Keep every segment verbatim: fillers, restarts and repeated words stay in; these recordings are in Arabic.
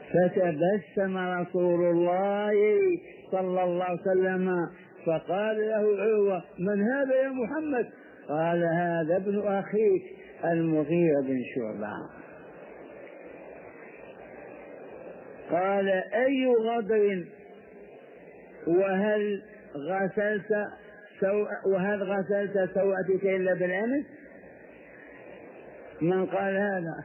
فتبسم رسول الله صلى الله عليه وسلم فقال له عروة: من هذا يا محمد؟ قال: هذا ابن أخيك المغيرة بن شعبة. قال: أي غدر؟ وهل غسلت سو... وهل غسلت سوءتك إلا بالأمس؟ من قال هذا؟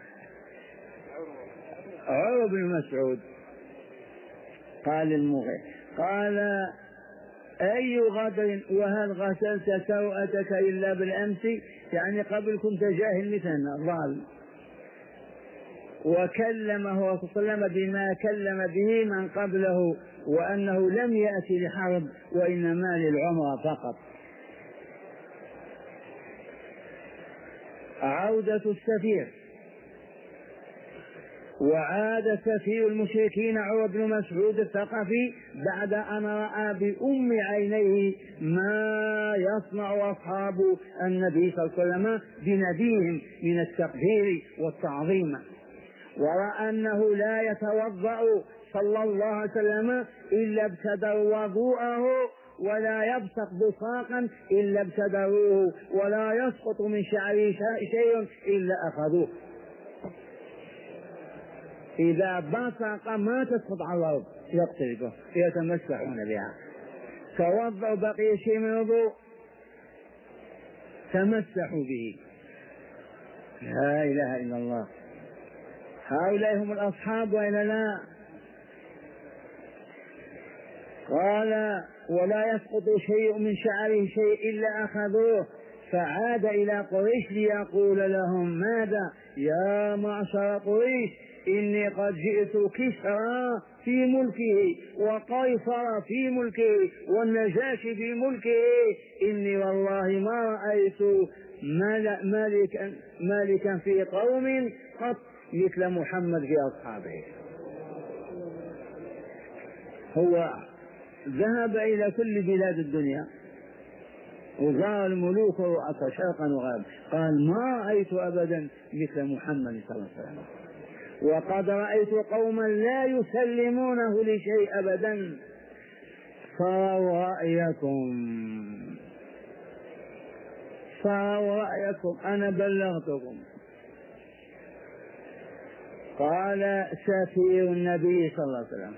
عروة بن مسعود. قال المغيرة: قال: أي غدر وهل غسلت سوءتك إلا بالأمس؟ يعني قبل كنت جاهل مثلنا ضال. وكلمه رسول الله صلى الله عليه وسلم بما كلم به من قبله، وأنه لم يأتي لحرب وإنما للعمرة فقط. عودة السفير. وعاد سفير المشركين عروة بن مسعود الثقفي بعد أن رأى بأم عينيه ما يصنع أصحاب النبي صلى الله عليه وسلم بنبيهم من التقدير والتعظيم، ورأى أنه لا يتوضأ صلى الله عليه وسلم إلا ابتدروا وضوءه، ولا يبصق بصاقا إلا ابتدروه، ولا يسقط من شعره شيء إلا أخذوه. إذا بصق ما تسقط على الأرض، يقتربه يتمسحون بها. توضأوا بقي شيء من الوضوء تمسحوا به. لا إله إلا الله. هؤلاء هم الأصحاب وإلا لا؟ قال: ولا يسقط شيء من شعره شيء إلا أخذوه. فعاد إلى قريش ليقول لهم: ماذا يا معشر قريش؟ إني قد جئت كسرى في ملكه وقيصر في ملكه والنجاشي في ملكه. إني والله ما رأيت مالكا, مالكا في قوم قط مثل محمد في أصحابه. هو ذهب إلى كل بلاد الدنيا وزار الملوك ورؤساء شرقا وغربا، قال: ما رأيت أبدا مثل محمد صلى الله عليه وسلم، وقد رأيت قوما لا يسلمونه لشيء أبدا. صاروا رأيكم صاروا رأيكم أنا بلغتكم. قال سفير النبي صلى الله عليه وسلم.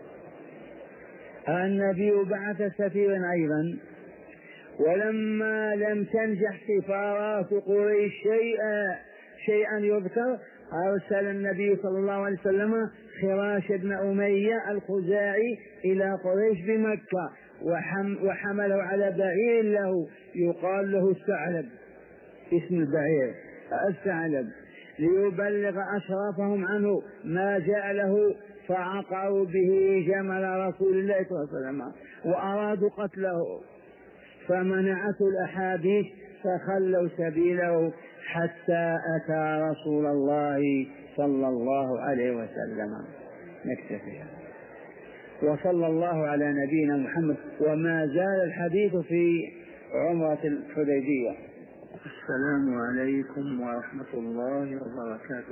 النبي بعث سفيرا أيضا، ولما لم تنجح سفارات قريش شيئا شيئا يذكر، أرسل النبي صلى الله عليه وسلم خراش بن أمية الخزاعي إلى قريش بمكة، وحم وحمله على بعير له يقال له الثعلب، اسم البعير الثعلب، ليبلغ أشرافهم عنه ما جاء له، فعقروا به جمل رسول الله صلى الله عليه وسلم وأرادوا قتله، فمنعته الأحاديث فخلوا سبيله حتى أتى رسول الله صلى الله عليه وسلم. نكتفي. وصلى الله على نبينا محمد. وما زال الحديث في عمرة الحديبية. السلام عليكم ورحمة الله وبركاته.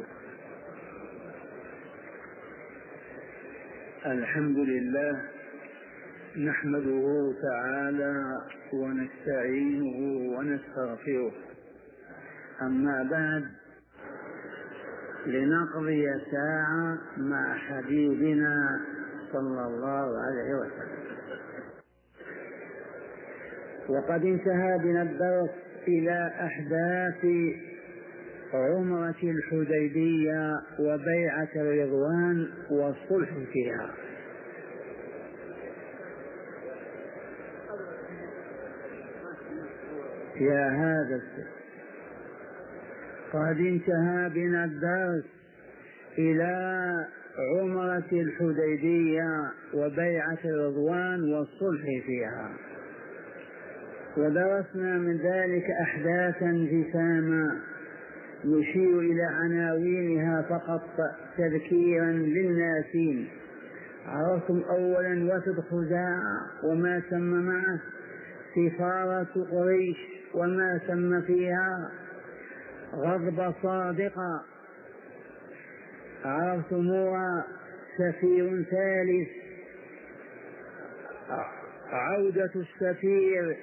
الحمد لله نحمده تعالى ونستعينه ونستغفره. أما بعد، لنقضي ساعة مع حبيبنا صلى الله عليه وسلم. وقد انتهى بنا الدرس إلى أحداث عمرة الحديبية وبيعة الرضوان والصلح فيها. يا هذا السر. قد انتهى بنا الدرس إلى عمرة الحديبية وبيعة الرضوان والصلح فيها، ودرسنا من ذلك أحداثا جساما نشير إلى عناوينها فقط تذكيرا للناسين. عرفتم أولا وفد خزاعة وما تم معه، سفارة قريش وما تم فيها، غضب صادقة عرفتموها، سفير ثالث، عودة السفير،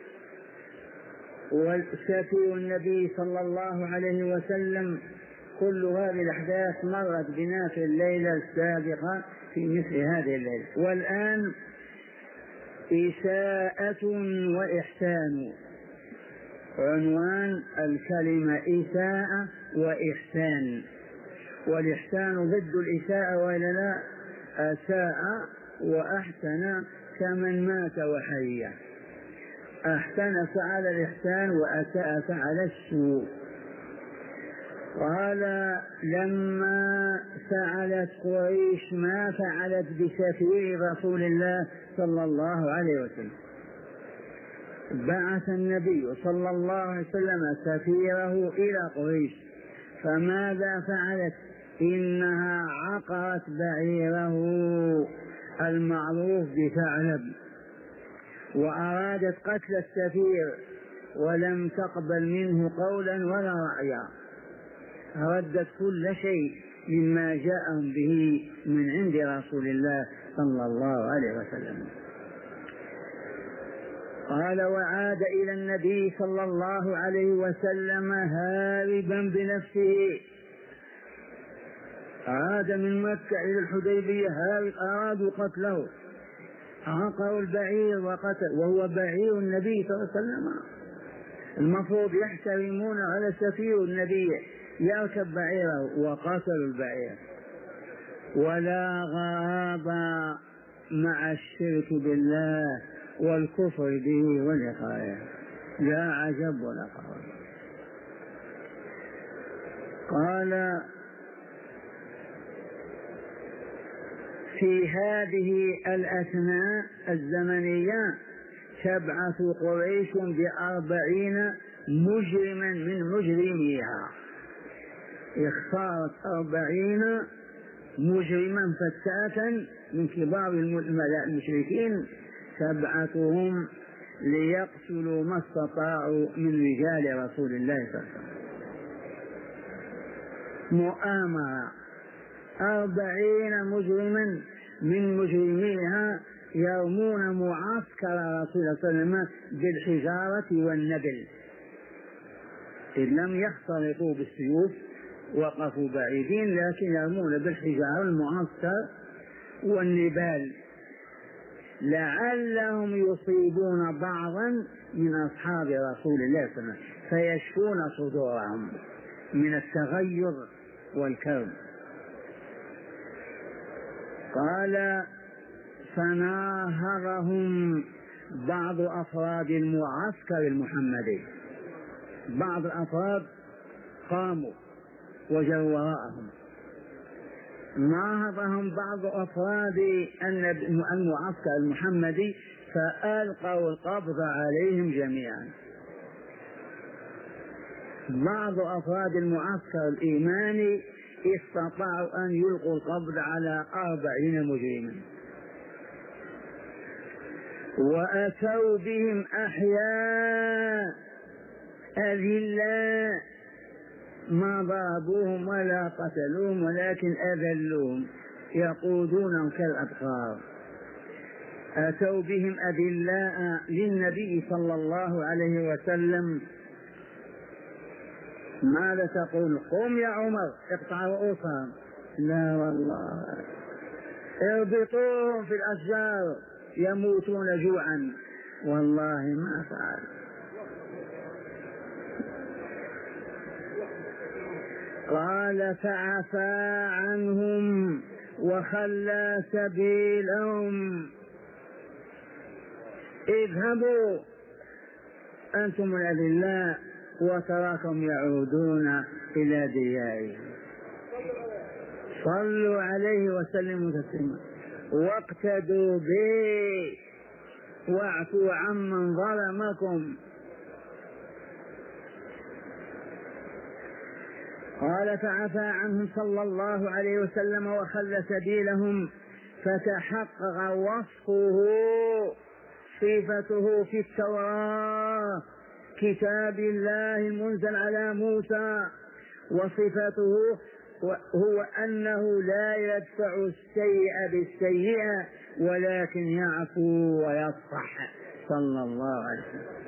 والسفير النبي صلى الله عليه وسلم. كل هذه الأحداث مرت بنا في الليلة السابقة في مثل هذه الليلة. والآن إساءة وإحسان، عنوان الكلمة إساءة وإحسان، والإحسان ضد الإساءة وإلا لا؟ أساء وأحسن كمن مات وحيا، أحسن فعل الإحسان وأساء فعل السوء. قال لما فعلت قريش ما فعلت بسفير رسول الله صلى الله عليه وسلم، بعث النبي صلى الله عليه وسلم سفيره إلى قريش، فماذا فعلت؟ إنها عقرت بعيره المعروف بثعلب، وأرادت قتل السفير ولم تقبل منه قولا ولا رأيا، ردت كل شيء مما جاءهم به من عند رسول الله صلى الله عليه وسلم. قال وعاد إلى النبي صلى الله عليه وسلم هاربا بنفسه، عاد من مكة إلى الحديبية هارب، أرادوا قتله، عقروا البعير وقتل، وهو بعير النبي صلى الله عليه وسلم، المفروض يحترمون على سفير النبي يركب بعيره، وقتلوا البعير. ولا غراب مع الشرك بالله والكفر به ولقائه، لا عجب ولا قرب. قال في هذه الأثناء الزمنية تبعث قريش بأربعين مجرما من مجرميها، اختارت أربعين مجرما فتاتا من كبار المشركين تبعثهم ليقتلوا ما استطاعوا من رجال رسول الله صلى الله عليه وسلم. مؤامرة، أربعين مجرما من مجرميها يرمون معسكر رسول الله صلى الله عليه وسلم بالحجارة والنبل، إذ لم يختلطوا بالسيوف وقفوا بعيدين، لكن يرمون بالحجارة المعسكر والنبال لعلهم يصيبون بعضا من أصحاب رسول الله صلى الله عليه وسلم فيشفون صدورهم من التغير والكرب. قال فناهضهم بعض أفراد المعسكر المحمدي، بعض الأفراد قاموا وجروا وراءهم، ناهضهم بعض أفراد المعسكر المحمدي فألقوا القبض عليهم جميعا. بعض أفراد المعسكر الإيماني استطاعوا أن يلقوا القبض على أربعين مجرما، وأتوا بهم أحياء أذلاء، ما ضربوهم ولا قتلوهم ولكن أذلوهم يقودونهم كالأبقار. أتوا بهم أذلاء للنبي صلى الله عليه وسلم. ماذا تقول؟ قم يا عمر اقطع رؤوسهم. لا والله، اربطوهم في الأشجار يموتون جوعا. والله ما فعل. قال فعفى عنهم وخلى سبيلهم، اذهبوا أنتم الأذلاء، وتراكم يعودون إلى ديارهم. صلوا عليه وسلموا تسليما، واقتدوا به واعفوا عمن ظلمكم. قال فعفى عنهم صلى الله عليه وسلم وخلى سبيلهم، فتحقق وصفه صفته في التوراة كتاب الله المنزل على موسى، وصفته هو أنه لا يدفع السيء بالسيئة ولكن يعفو ويصفح صلى الله عليه وسلم.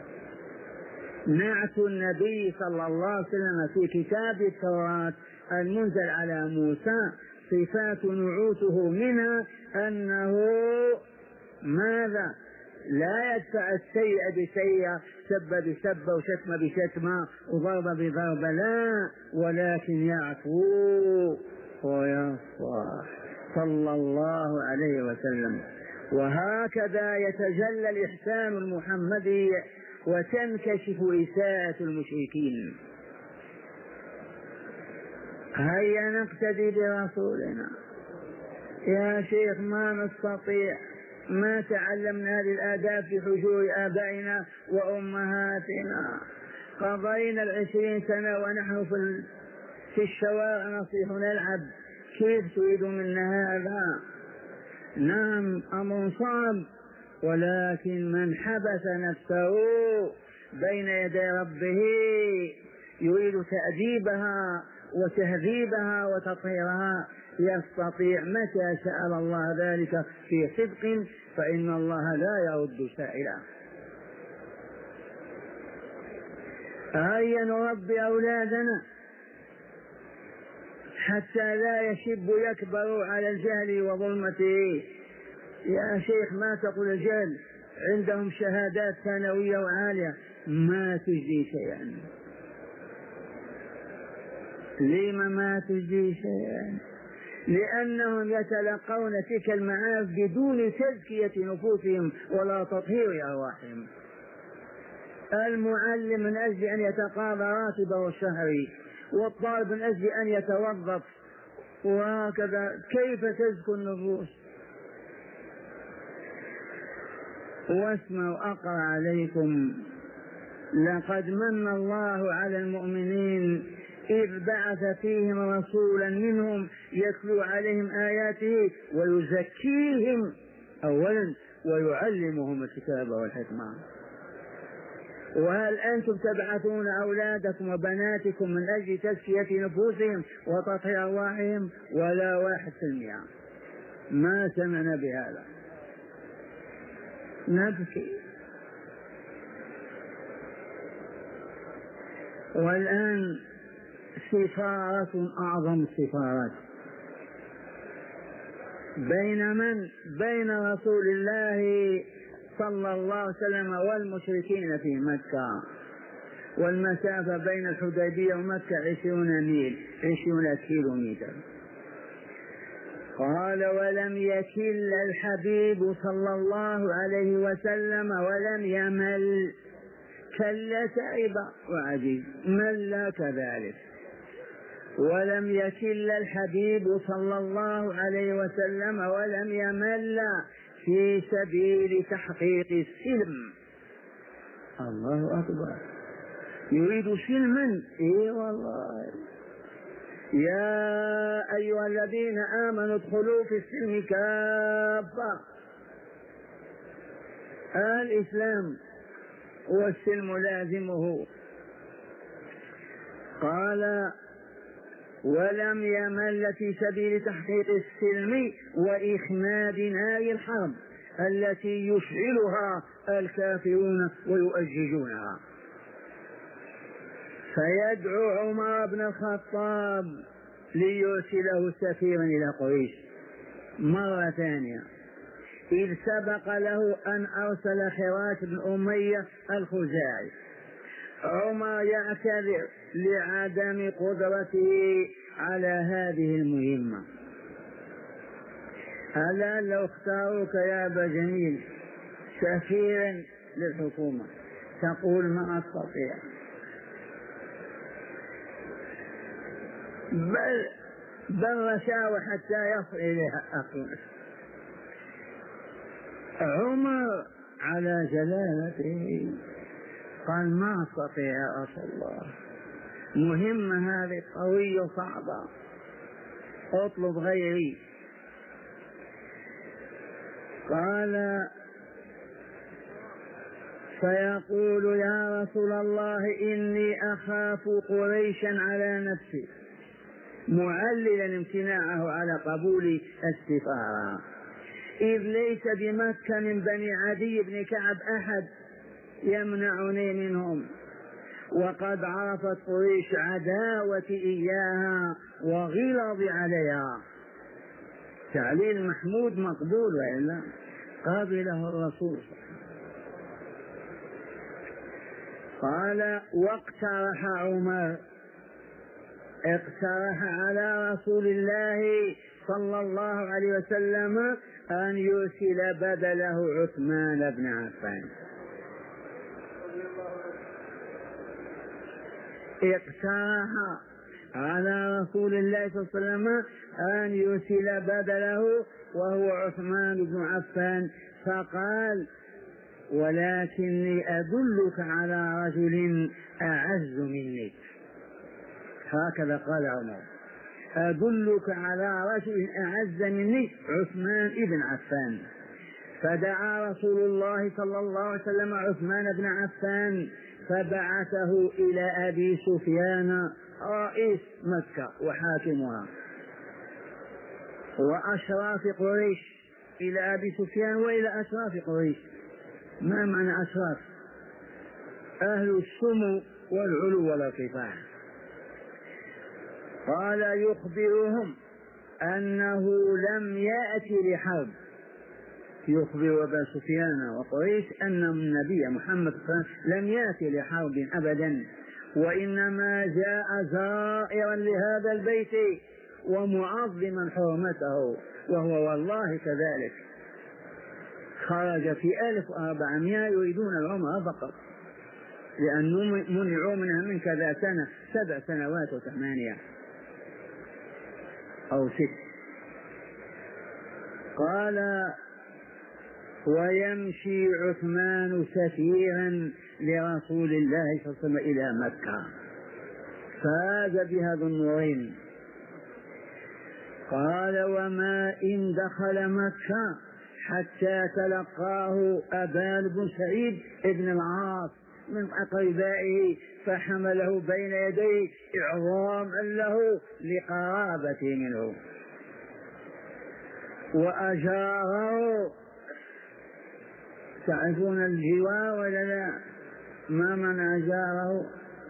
نعت النبي صلى الله عليه وسلم في كتاب التوراة المنزل على موسى صفات نعوته منها أنه ماذا؟ لا يدفع السيء بسيئة، سب بسبة وشتم بشتمة وضرب بضرب، لا، ولكن يعفو ويصفح صلى الله عليه وسلم. وهكذا يتجلى الإحسان المحمدي وتنكشف إساءة المشركين. هيا نقتدي برسولنا يا شيخ. ما نستطيع، ما تعلمنا هذه الآداب في حجور آبائنا وأمهاتنا. قضينا العشرين سنة ونحن في في الشوارع نصيح نلعب، كيف تريد منا هذا؟ نعم أمر صعب، ولكن من حبس نفسه بين يدي ربه يريد تأديبها وتهذيبها وتطهيرها يستطيع متى سأل الله ذلك في صدق، فإن الله لا يرد سائلا. هيا نربي أولادنا حتى لا يشب يكبر على الجهل وظلمته. يا شيخ ما تقول الجهل، عندهم شهادات ثانوية وعالية ما تجدي شيئا. لما ما تجدي شيئا؟ لأنهم يتلقون تلك المعارف بدون تزكية نفوسهم ولا تطهير أرواحهم. المعلم من أجل أن يتقاضى راتبه الشهري، والطالب من أجل أن يتوظف، وهكذا كيف تزكو النفوس؟ واسمعوا أقرأ عليكم: لقد من الله على المؤمنين إذ بعث فيهم رسولا منهم يتلو عليهم آياته ويزكيهم أولا ويعلمهم الكتاب والحكمة. وهل أنتم تبعثون أولادكم وبناتكم من أجل تزكية نفوسهم وتطهير أرواحهم؟ ولا واحد في المئة. ما سمعنا بهذا، نبكي. والآن سفارة أعظم السفارات بين من؟ بين رسول الله صلى الله عليه وسلم والمشركين في مكة، والمسافة بين الحديبية ومكة عشرون ميل، عشرون كيلو متر. قال: ولم يكل الحبيب صلى الله عليه وسلم ولم يمل. كل تعب وعجز، مل كذلك. ولم يكل الحبيب صلى الله عليه وسلم ولم يمل في سبيل تحقيق السلم. الله أكبر، يريد سلما. إيه والله. يا أيها الذين آمنوا ادخلوا في السلم كافة. الإسلام والسلم لازمه. قال: ولم يمل في سبيل تحقيق السلم وإخماد نار الحرب التي يشعلها الكافرون ويؤججونها. فيدعو عمر بن الخطاب ليرسله سفيرا إلى قريش مرة ثانية، إذ سبق له أن أرسل خراش بن أمية الخزاعي. عمر يعتذر لعدم قدرته على هذه المهمة. ألا لو اختاروك يا أبا جميل سفيرا للحكومة تقول ما أستطيع، بل بل رشاوى حتى يصل إليها أخوه. عمر على جلالته قال ما أستطيع يا رسول الله، مهمة هذه قوية صعبة، اطلب غيري. قال: فيقول: يا رسول الله إني أخاف قريشا على نفسي معللا امتناعه على قبول السفارة، إذ ليس بمكة من بني عدي بن كعب أحد يمنعني منهم، وقد عرفت قريش عداوتي إياها وغلظ عليها. تعليل محمود مقبول وإلا قابله الرسول. قال واقترح عمر، اقترح على رسول الله صلى الله عليه وسلم أن يرسل بدله عثمان بن عفان. اقترح على رسول الله صلى الله عليه وسلم أن يرسل بدله وهو عثمان بن عفان، فقال ولكني أدلك على رجل أعز مني. هكذا قال عمر، أدلك على رجل أعز مني عثمان بن عفان. فدعا رسول الله صلى الله عليه وسلم عثمان بن عفان فبعثه إلى أبي سفيان رئيس مكة وحاكمها وأشراف قريش، إلى أبي سفيان وإلى أشراف قريش. ما معنى أشراف؟ أهل السمو والعلو والارتفاع. قال يخبرهم أنه لم يأتي لحرب، يخبر أبا سفيان وقريش أن النبي محمد صلى الله عليه وسلم لم يأتي لحرب أبدا، وإنما جاء زائرا لهذا البيت ومعظما حرمته، وهو والله كذلك. خرج في ألف وأربعمائة يريدون العمرة فقط، لأنهم منعوا منها من كذا سنة، سبع سنوات وثمانية أو ست. قال ويمشي عثمان سفيرا لرسول الله صلى الله عليه وسلم إلى مكة، فاز بها ذو النورين. قال وما إن دخل مكة حتى تلقاه أبان بن سعيد ابن العاص من أقربائه فحمله بين يديه إعظاما له لقرابته منه وأجاره. تعرفون الجوار ولا لا؟ ما من أجاره؟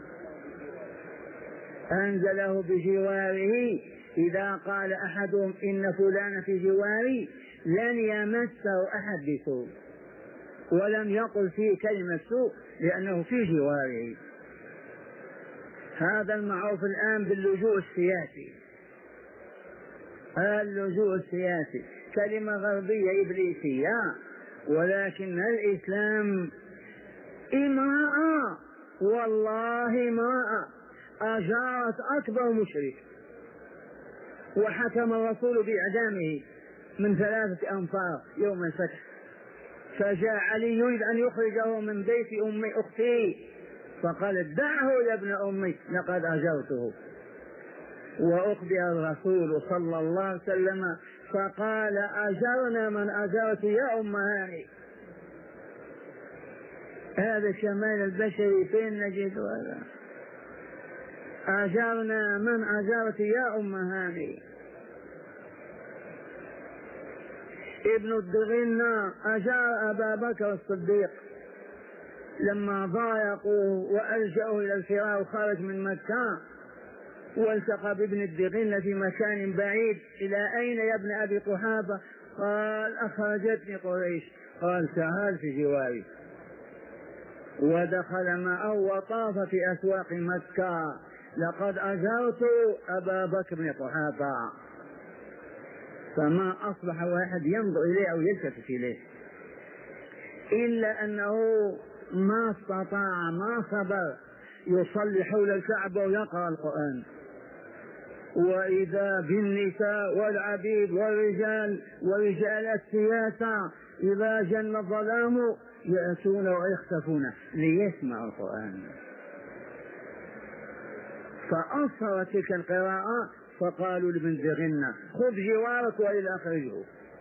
أنزله بجواره. إذا قال أحدهم إن فلان في جواري لن يمسه أحد بسوء، ولم يقل فيه كلمة سوء لأنه في جواره. هذا المعروف الآن باللجوء السياسي. اللجوء السياسي كلمة غربية إبليسية، ولكن الإسلام امرأة والله امرأة أجارت أكبر مشرك، وحكم الرسول بإعدامه من ثلاثة أنفار يوم الفتح، فجاء علي يريد أن يخرجه من بيت أمي أختي، فقال دعه يا ابن أمي لقد أجرته. وأخبر الرسول صلى الله عليه وسلم فقال أجرنا من أجرت يا أم هاني. هذا الشمال البشري فين نجد هذا؟ أجرنا من أجرت يا أم هاني. ابن الدغنة أجار أبا بكر الصديق لما ضايقوه وألجأوا إلى الفرار وخرج من مكة، والتقى بابن الدغنة في مكان بعيد. إلى أين يا ابن أبي قحافة؟ قال أخرجتني قريش. قال تعال في جواري، ودخل معه وطاف في أسواق مكة. لقد أجرت أبا بكر بن قحافة. فما أصبح واحد ينظر إليه أو يلتفت إليه، إلا أنه ما استطاع ما صبر يصلي حول الكعبة ويقرأ القرآن. وإذا بالنساء والعبيد والرجال ورجال السياسة إذا جن الظلام يأتون ويختفون ليسمعوا القرآن. فأصرت تلك القراءة، فقالوا لابن دغنة خذ جوارك وإلى أخرجه.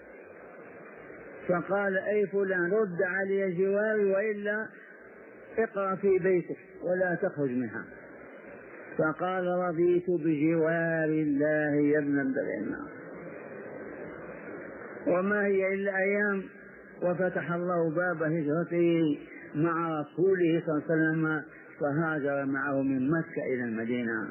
فقال أي فلان رد علي جواري وإلا اقرأ في بيتك ولا تخرج منها. فقال رضيت بجوار الله يا ابن الدرهم. وما هي إلا أيام وفتح الله باب هجرته مع رسوله صلى الله عليه وسلم، فهاجر معه من مكة إلى المدينة.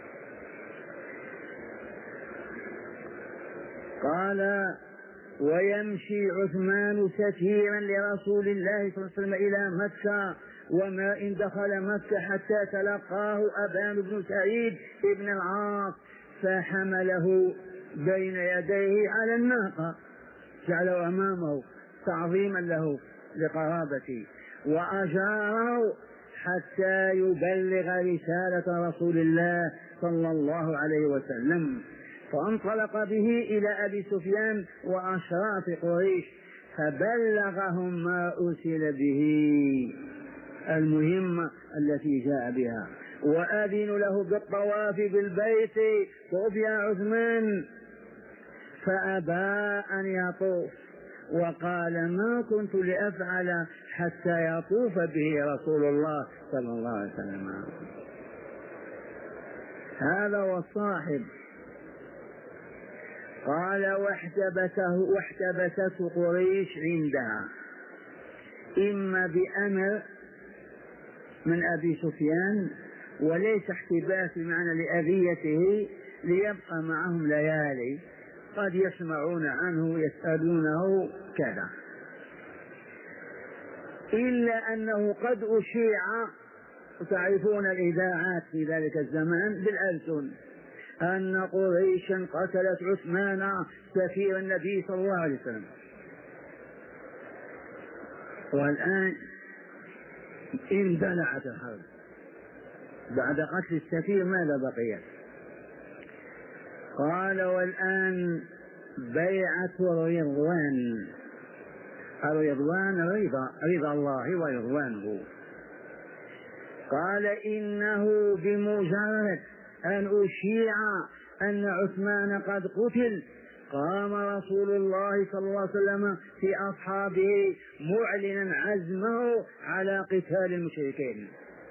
قال ويمشي عثمان سفيرا لرسول الله صلى الله عليه وسلم إلى مكة، وما إن دخل مكة حتى تلقاه أبان بن سعيد بن العاص فحمله بين يديه على الناقة، جعله أمامه تعظيما له لقرابته، وأجاره حتى يبلغ رسالة رسول الله صلى الله عليه وسلم. فانطلق به إلى أبي سفيان وأشراف قريش فبلغهم ما أرسل به، المهمة التي جاء بها، وأذن له بالطواف بالبيت. طوف يا عثمان، فأبى أن يطوف وقال ما كنت لأفعل حتى يطوف به رسول الله صلى الله عليه وسلم. هذا والصاحب. قال واحتبسه واحتبسته قريش عندها، إما بأمر من أبي سفيان، وليس احتباس بمعنى لأذيته، ليبقى معهم ليالي قد يسمعون عنه يسألونه كذا، إلا أنه قد أشيع، تعرفون الإذاعات في ذلك الزمان بالألسن، أن قريشا قتلت عثمان سفير النبي صلى الله عليه وسلم. والآن اندلعت الحرب بعد قتل السفير، ماذا بقي؟ قال والآن بيعة الرضوان، الرضوان رضا رضا الله ورضوانه. قال إنه بمجرد أن أشيع أن عثمان قد قتل قام رسول الله صلى الله عليه وسلم في أصحابه معلنا عزمه على قتال المشركين،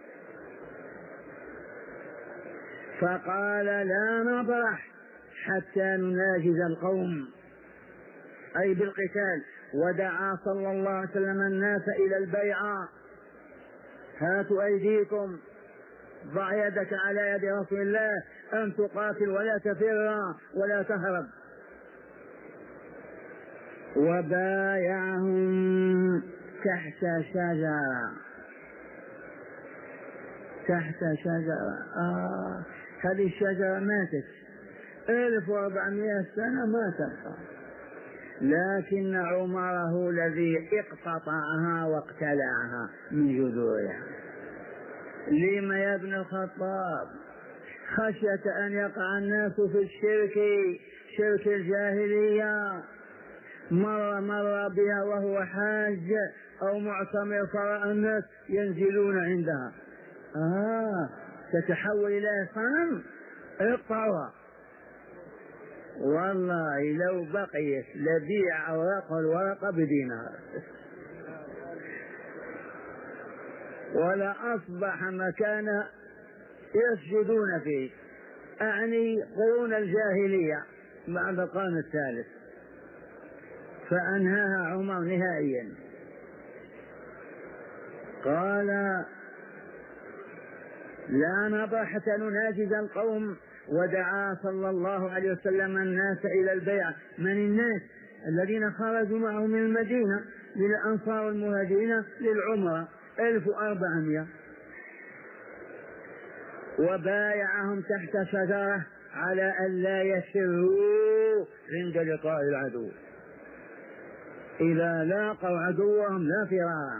فقال لا نبرح حتى نناجز القوم، أي بالقتال. ودعا صلى الله عليه وسلم الناس إلى البيعة، هاتوا أيديكم، ضع يدك على يد رسول الله أن تقاتل ولا تفر ولا تهرب. وبايعهم تحت شجرة، تحت شجرة. آه هذه الشجرة ماتت ألف وأربعمائة سنة ما تبقى، لكن عمره الذي اقتطعها واقتلعها من جذورها. لما يا ابن الخطاب؟ خشية أن يقع الناس في الشرك، شرك الجاهلية، مر مر بها وهو حاج أو معتمر، فرأى الناس ينزلون عندها، آه تتحول إلى صنم، اقطعها. والله لو بقيت لبيع أوراق الورقة بدينار، ولا أصبح مكان يسجدون فيه، أعني قرون الجاهلية بعد القرن الثالث، فأنهاها عمر نهائيا. قال لا نبرح حتى نناجز القوم. ودعا صلى الله عليه وسلم الناس إلى البيعة. من الناس؟ الذين خرجوا معه من المدينة للأنصار والمهاجرين للعمرة ألف وأربعمائة، وبايعهم تحت شجرة على أن لا يسروا عند لقاء العدو، إذا لاقوا عدوهم لا فرارا.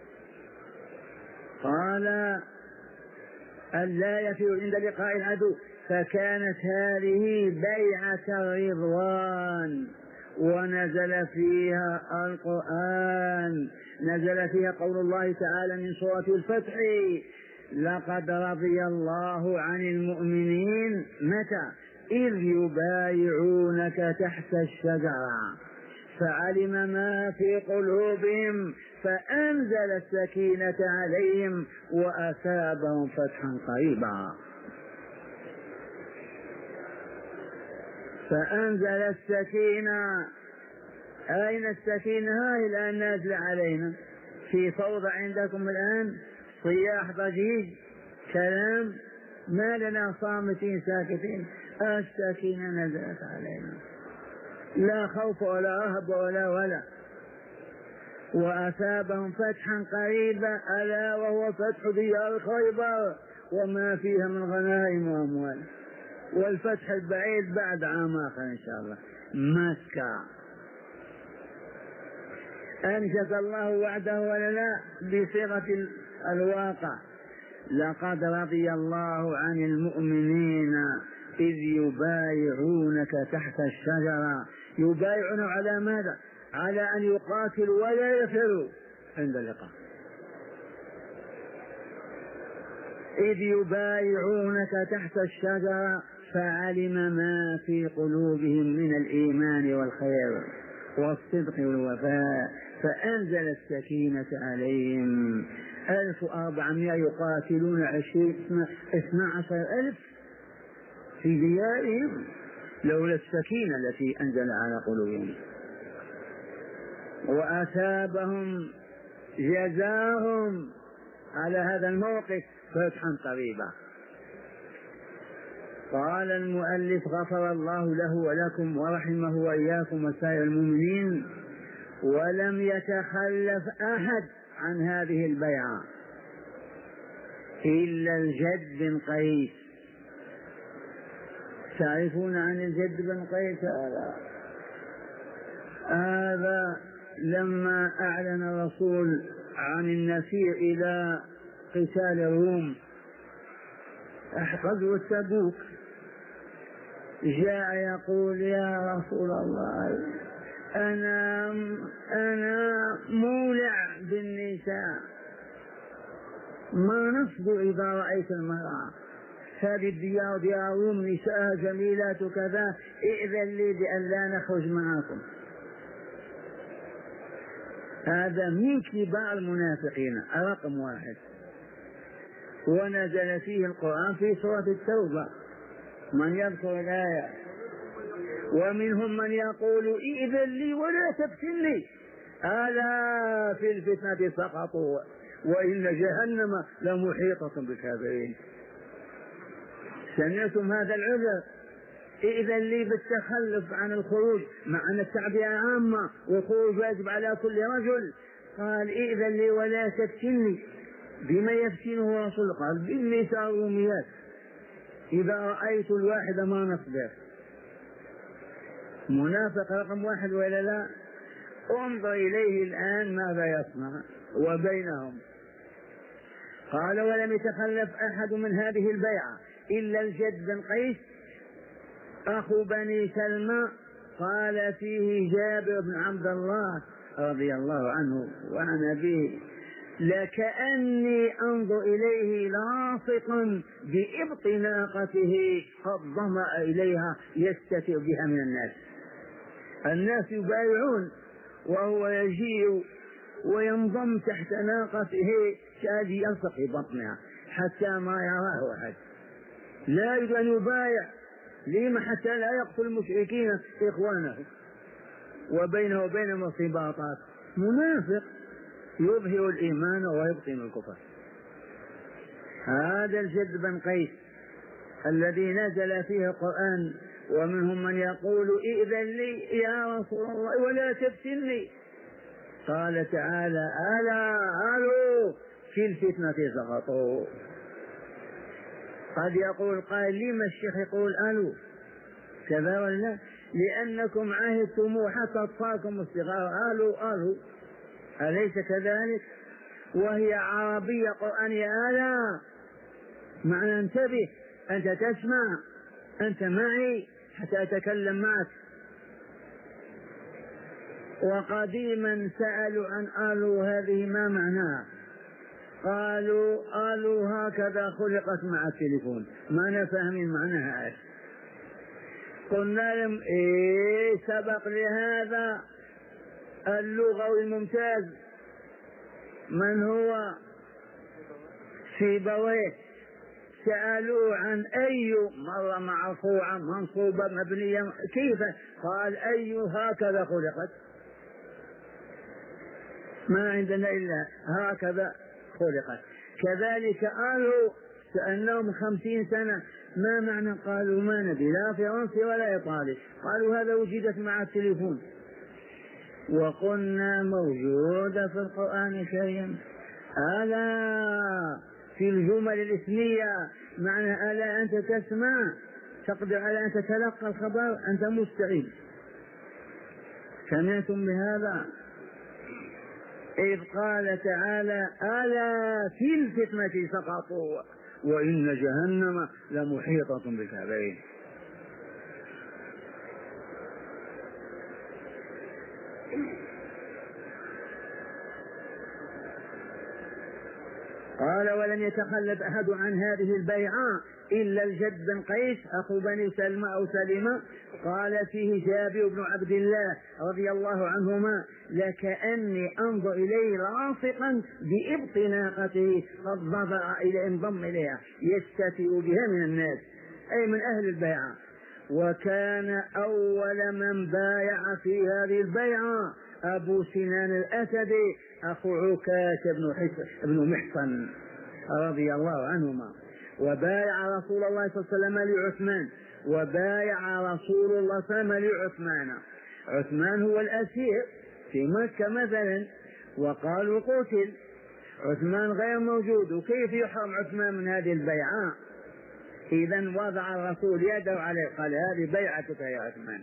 قال أن لا يسروا عند لقاء العدو، فكانت هذه بيعة الرضوان، ونزل فيها القرآن، نزل فيها قول الله تعالى من سورة الفتح لقد رضي الله عن المؤمنين متى إذ يبايعونك تحت الشجرة فعلم ما في قلوبهم فأنزل السكينة عليهم وأثابهم فتحا قريبا. فأنزل السكينة. أين السكينة؟ هاي الآن نازلة علينا، في فوضى عندكم الآن، صياح ضجيج كلام، ما لنا صامتين ساكتين. السكينة نزلت علينا، لا خوف ولا رهب ولا ولا. وأثابهم فتحا قريبا، ألا وهو فتح ديار خيبر وما فيها من غنائم وأموال. والفتح البعيد بعد عام آخر إن شاء الله، مكة. أنجز الله وعده ولا لا؟ بصيغة الواقع: لقد رضي الله عن المؤمنين إذ يبايعونك تحت الشجرة. يبايعون على ماذا؟ على أن يقاتلوا ولا يفروا عند اللقاء. إذ يبايعونك تحت الشجرة فعلم ما في قلوبهم من الإيمان والخير والصدق والوفاء فأنزل السكينة عليهم. ألف وأربعمائة يقاتلون عشرين اثنى عشر ألف في ديارهم لولا السكينة التي أنزل على قلوبهم. وأثابهم جزاهم على هذا الموقف فتحا قريبا. قال المؤلف: غفر الله له ولكم ورحمه وإياكم وسائر المؤمنين. ولم يتخلف أحد عن هذه البيعة إلا الجد بن قيس. تعرفون عن الجد بن قيس؟ هذا هذا لما أعلن الرسول عن النسير إلى قتال الروم غزوة تبوك، جاء يقول: يا رسول الله، أنا أنا مولع بالنساء، ما نصبر إذا رأيت المرأة، هذه الديار ديار روم، نساء جميلات وكذا، ائذن لي بأن لا نخرج معكم. هذا من كبار المنافقين رقم واحد. ونزل فيه القرآن في سورة التوبة، من يذكر الآية: ومنهم من يقول ائذن لي ولا تفتني ألا في الفتنة سقطوا وإن جهنم لمحيطة بالكافرين. سمعتم هذا العذر؟ ائذن لي بالتخلف عن الخروج، مع أن التعبئة عامة والخروج واجب على كل رجل. قال: ائذن لي ولا تفتني. بما يفتنه رسول؟ قال: بالنساء الروميات، إذا رأيت الواحد ما نصبر. منافق رقم واحد ولا لا؟ انظر إليه الآن ماذا يصنع وبينهم. قال: ولم يتخلف أحد من هذه البيعة إلا الجد بن قيس أخو بني سلمى. قال فيه جابر بن عبد الله رضي الله عنه وعن أبيه: لكأني أنظر إليه لاصقا بإبط ناقته قد ضمأ إليها يستتر بها من الناس. الناس يبايعون وهو يجيء وينضم تحت ناقته شاد يلصق في بطنها حتى ما يراه أحد. لا يريد أن يبايع، لما؟ حتى لا يقتل المشركين إخوانه وبينه وبينهم ارتباطات. منافق يظهر الإيمان ويبطن الكفر. هذا الجد بن قيس الذي نزل فيه القرآن: ومنهم من يقول ائذن لي يا رسول الله ولا تفتني. قال تعالى: ألا ألو في الفتنة سقطوا. قد يقول قائل: لما الشيخ يقول ألو كذا ولا؟ لأنكم عهدتم حتى أطفالكم الصغار ألو ألو، أليس كذلك؟ وهي عربية قرآنية. ألا معنى انتبه، أنت تسمع، أنت معي حتى أتكلم معك. وقديما سألوا عن ألو هذه ما معناها، قالوا ألو هكذا خلقت مع التليفون، ما نفهم معناها. قلنا لهم إيه سبق لهذا اللغوي الممتاز، من هو؟ سيبويه. سألوه عن أي مرة مرفوعة منصوبة مبنية كيف؟ قال أي هكذا خلقت، ما عندنا إلا هكذا خلقت. كذلك قالوا سألناهم خمسين سنة ما معنى؟ قالوا ما ندري، لا فرنسي ولا إيطالي. قالوا هذا وجدت مع التليفون. وقلنا موجودة في القرآن شيئا، ألا في الجمل الاسمية معنى ألا أنت تسمع تقدر على أن تتلقى الخبر، أنت مستعد. سمعتم بهذا؟ إذ قال تعالى ألا في الفتنة سقطوا وإن جهنم لمحيطة بالكافرين. قال ولم يتخلف أحد عن هذه البيعة إلا الجد بن قيس أخو بني سلمى أو سلمة. قال فيه جابر بن عبد الله رضي الله عنهما لكأني أنظر إليه لاصقا بإبط ناقته قد ضبع إلى انضم إليها يستتر بها من الناس، أي من أهل البيعة. وكان أول من بايع في هذه البيعة أبو سنان الأسدي أخو عكاش بن محصن رضي الله عنهما. وبايع رسول الله صلى الله عليه وسلم لعثمان، وبايع رسول الله صلى الله عليه وسلم لعثمان. عثمان هو الأسير في مكة مثلا وقالوا قتل، عثمان غير موجود، وكيف يحرم عثمان من هذه البيعة؟ إذن وضع الرسول يده عليه قال هذه بيعتك يا عثمان،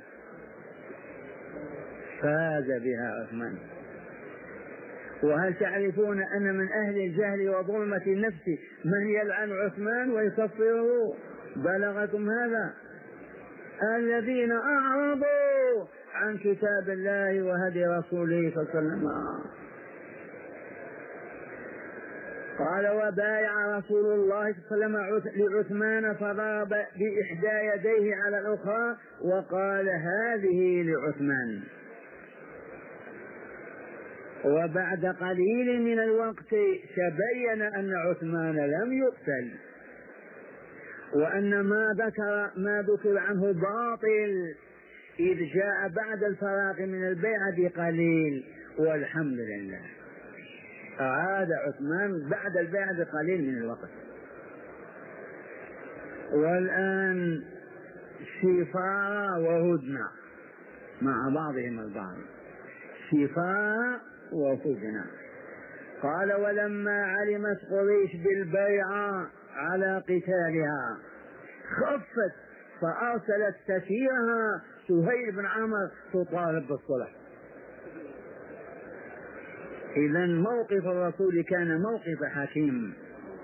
فاز بها عثمان. وهل تعرفون أن من أهل الجهل وظلمة النفس من يلعن عثمان ويكفره؟ بلغكم هذا؟ الذين أعرضوا عن كتاب الله وهدي رسوله صلى الله عليه وسلم. قال وبايع رسول الله صلى الله عليه وسلم لعثمان فضرب بإحدى يديه على الأخرى وقال هذه لعثمان. وبعد قليل من الوقت تبين أن عثمان لم يقتل، وأن ما ذكر ما ذكر عنه باطل، إذ جاء بعد الفراغ من البيعة بقليل والحمد لله. أعاد عثمان بعد البيعة بقليل من الوقت. والآن شفاء وهدنة مع بعضهم البعض، شفاء وهدنة. قال ولما علمت قريش بالبيعة على قتالها خفت فأرسلت سفيرها سهيل بن عمرو تطالب بالصلح. إذن موقف الرسول كان موقف حكيم،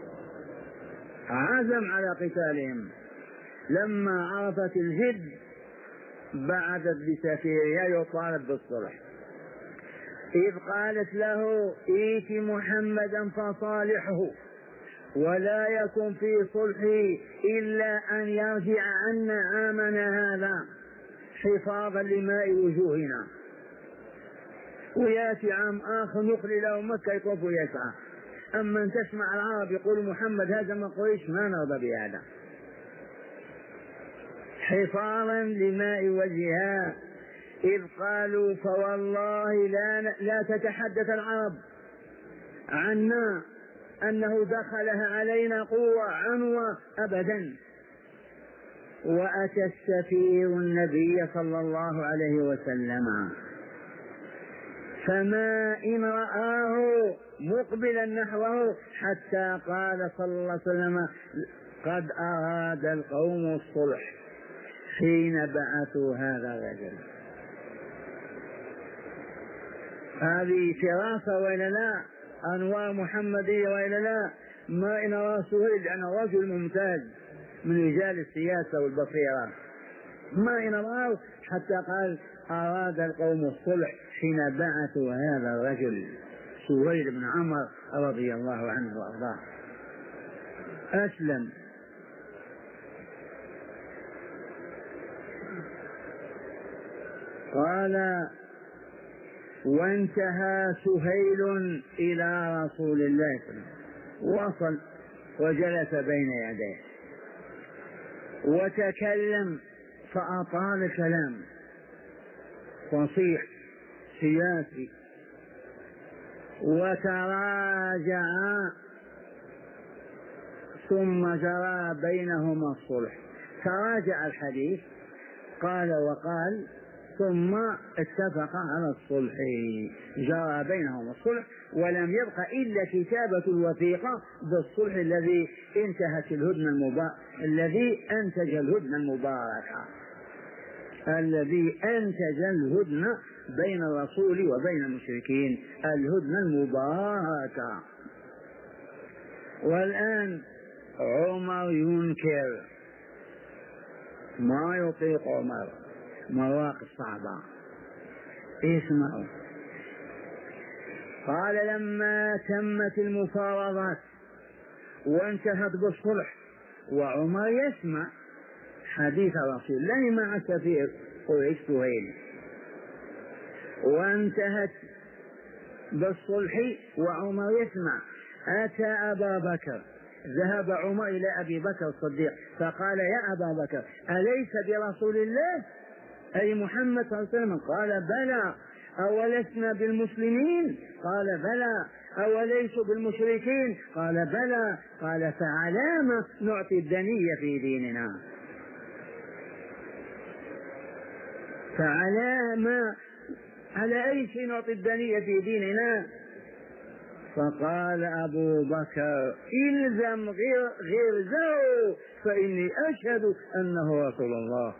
عزم على قتالهم. لما عرفت الجد بعثت بسفيرها يطالب بالصلح، إذ قالت له ائت محمدا فصالحه ولا يكن في صلحه إلا أن يرجع عنا عامنا هذا حفاظا لماء وجوهنا، وياتي عام آخر نخلي له مكة يطوف ويسعى. أما أن تسمع العرب يقول محمد هزم قريش ما نرضى بهذا. حفاظا لماء وجهها. إذ قالوا فوالله لا, لا تتحدث العرب عنا أنه دخلها علينا قوة عنوة أبدا. وأتى السفير النبي صلى الله عليه وسلم فما إن رآه مقبلا نحوه حتى قال صلى الله عليه وسلم قد أراد القوم الصلح حين بعثوا هذا الرجل. هذه فراسة وإلا لا؟ أنوار محمدية وإلا لا؟ ما إن رأى سهيل أنه رجل ممتاز من رجال السياسة والبصيرة، ما إن رأى حتى قال أراد القوم الصلح حين بعثوا هذا الرجل سهيل بن عمرو رضي الله عنه وأرضاه. أسلم. قال وانتهى سهيل إلى رسول الله صلى الله عليه وسلم وصل وجلس بين يديه وتكلم فأطال الكلام فصيح سياسي، وتراجع ثم جرى بينهما الصلح. تراجع الحديث قال وقال ثم اتفق على الصلح، جرى بينهما الصلح، ولم يبق إلا كتابة الوثيقة بالصلح الذي انتهت الهدنة المباركة، الذي أنتج الهدنة المباركة الذي أنتج الهدنة بين الرسول وبين المشركين، الهدنة المباركة. والآن عمر ينكر، ما يطيق عمر، مواقف صعبة. اسمعوا، قال لما تمت المفاوضات وانتهت بالصلح، وعمر يسمع حديث الرسول الله مع سفير قريش سهيل، وانتهت بالصلح وعمر يسمع، أتى أبا بكر، ذهب عمر إلى أبي بكر الصديق فقال يا أبا بكر أليس برسول الله أي محمد صلى الله عليه وسلم؟ قال بلى. أولسنا بالمسلمين؟ قال بلى. أوليسوا بالمشركين؟ قال بلى. قال فعلام نعطي الدنية في ديننا؟ فعلام على أي شيء نعطي الدنية في ديننا؟ فقال أبو بكر إلزم غير غرزه فإني أشهد أنه رسول الله.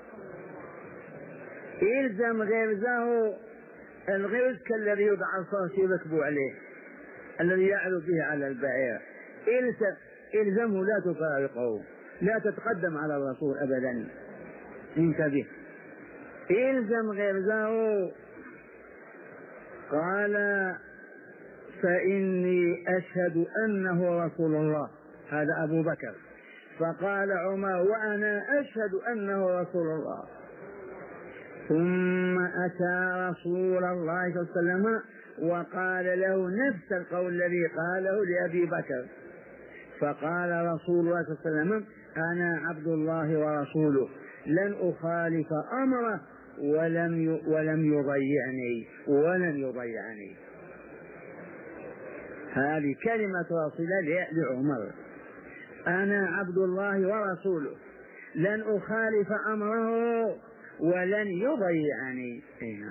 إلزم غرزه، الغرز كالذي يضع الفرس يركب عليه، الذي يعلو به على البعير. إلزمه، لا تفارقه، لا تتقدم على الرسول أبدا، انتبه. إلزم غرزه. قال فإني أشهد أنه رسول الله، هذا أبو بكر. فقال عمر وأنا أشهد أنه رسول الله. ثم أتى رسول الله صلى الله عليه وسلم وقال له نفس القول الذي قاله لأبي بكر. فقال رسول الله صلى الله عليه وسلم أنا عبد الله ورسوله لن أخالف أمره ولم ولم يضيعني ولن يضيعني. هذه كلمة رسول الله لعمر، أنا عبد الله ورسوله لن أخالف أمره ولن يضيعني.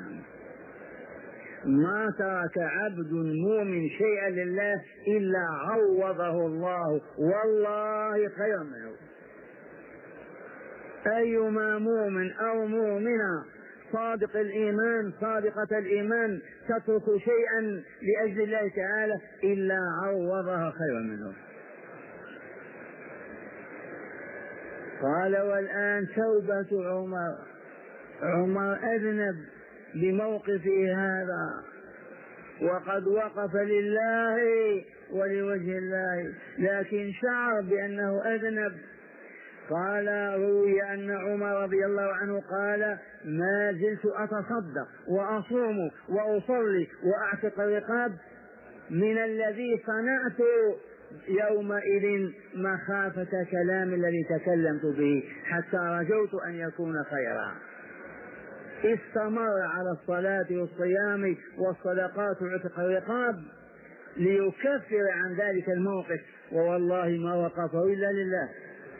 ما ترك عبد مؤمن شيئا لله إلا عوضه الله والله خيرا منه. أيما مؤمن أو مؤمنة صادق الإيمان صادقة الإيمان تترك شيئا لأجل الله تعالى إلا عوضها خيرا منه. قال والآن توبة عمر. عمر أذنب بموقفه هذا وقد وقف لله ولوجه الله، لكن شعر بأنه أذنب. قال روي أن عمر رضي الله عنه قال ما زلت أتصدق وأصوم وأصلي وأعتق الرقاب من الذي صنعت يومئذ مخافة كلام الذي تكلمت به حتى رجوت أن يكون خيرا. استمر على الصلاة والصيام والصدقات وعتق الرقاب ليكفر عن ذلك الموقف، ووالله ما وقفه إلا لله.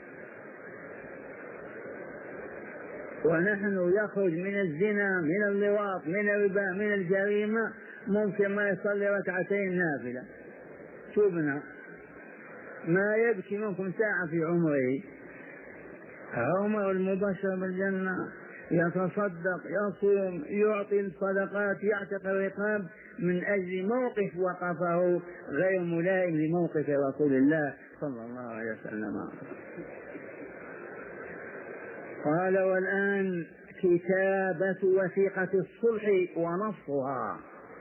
ونحن يخرج من الزنا من اللواط من الربا من الجريمة ممكن ما يصلي ركعتين نافلة. تبنى ما يبكي منكم ساعة في عمره. عمر المبشر بالجنة يتصدق يصوم يعطي الصدقات يعتق الرقاب من أجل موقف وقفه غير ملائم لموقف رسول الله صلى الله عليه وسلم. قال والآن كتابة وثيقة الصلح ونصها.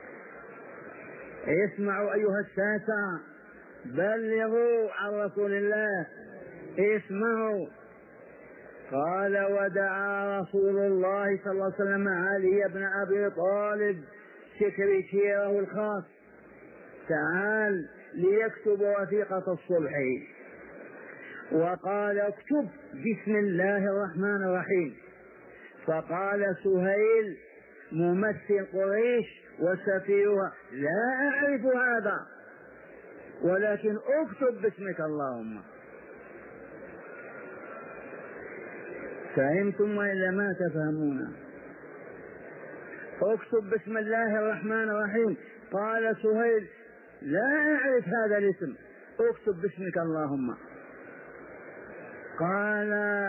اسمعوا أيها الساسة، بلغوا عن رسول الله، اسمعوا. قال ودعا رسول الله صلى الله عليه وسلم علي بن أبي طالب سكرتيره الخاص تعال ليكتب وثيقة الصلح. وقال اكتب بسم الله الرحمن الرحيم. فقال سهيل ممثل قريش وسفيرها لا أعرف هذا ولكن اكتب باسمك اللهم. فهمتم وإلا ما تفهمون؟ اكتب بسم الله الرحمن الرحيم. قال سهيل لا أعرف هذا الاسم، اكتب باسمك اللهم. قال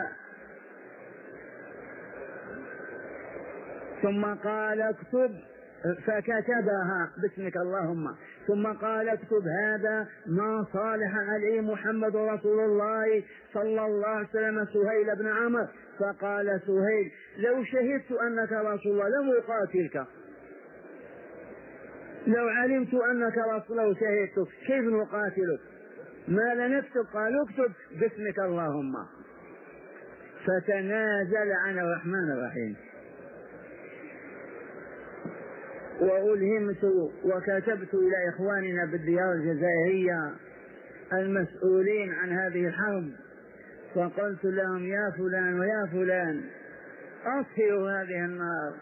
ثم قال اكتب، فكتبها باسمك اللهم. ثم قال اكتب هذا ما صالح عليه محمد رسول الله صلى الله عليه وسلم سهيل بن عمرو. فقال سهيل لو شهدت أنك رسول الله لم أقاتلك، لو علمت أنك رسول الله شهدتك كيف نقاتلك؟ ما لنكتب؟ قال اكتب باسمك اللهم. فتنازل عن الرحمن الرحيم. وألهمت وكتبت إلى إخواننا بالديار الجزائرية المسؤولين عن هذه الحرب، فقلت لهم يا فلان ويا فلان أطفئوا هذه النار،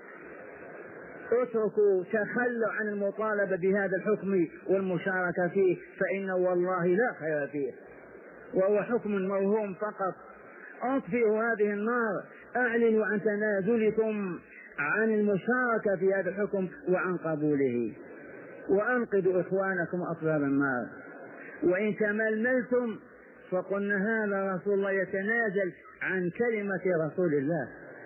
اتركوا تخلوا عن المطالبة بهذا الحكم والمشاركة فيه، فإنه والله لا خير فيه وهو حكم موهوم فقط. أطفئوا هذه النار، أعلنوا عن تنازلكم عن المشاركة في هذا الحكم وعن قبوله، وأنقذوا إخوانكم أطفال النار. وإن تململتم فقلنا هذا رسول الله يتنازل عن كلمة رسول الله.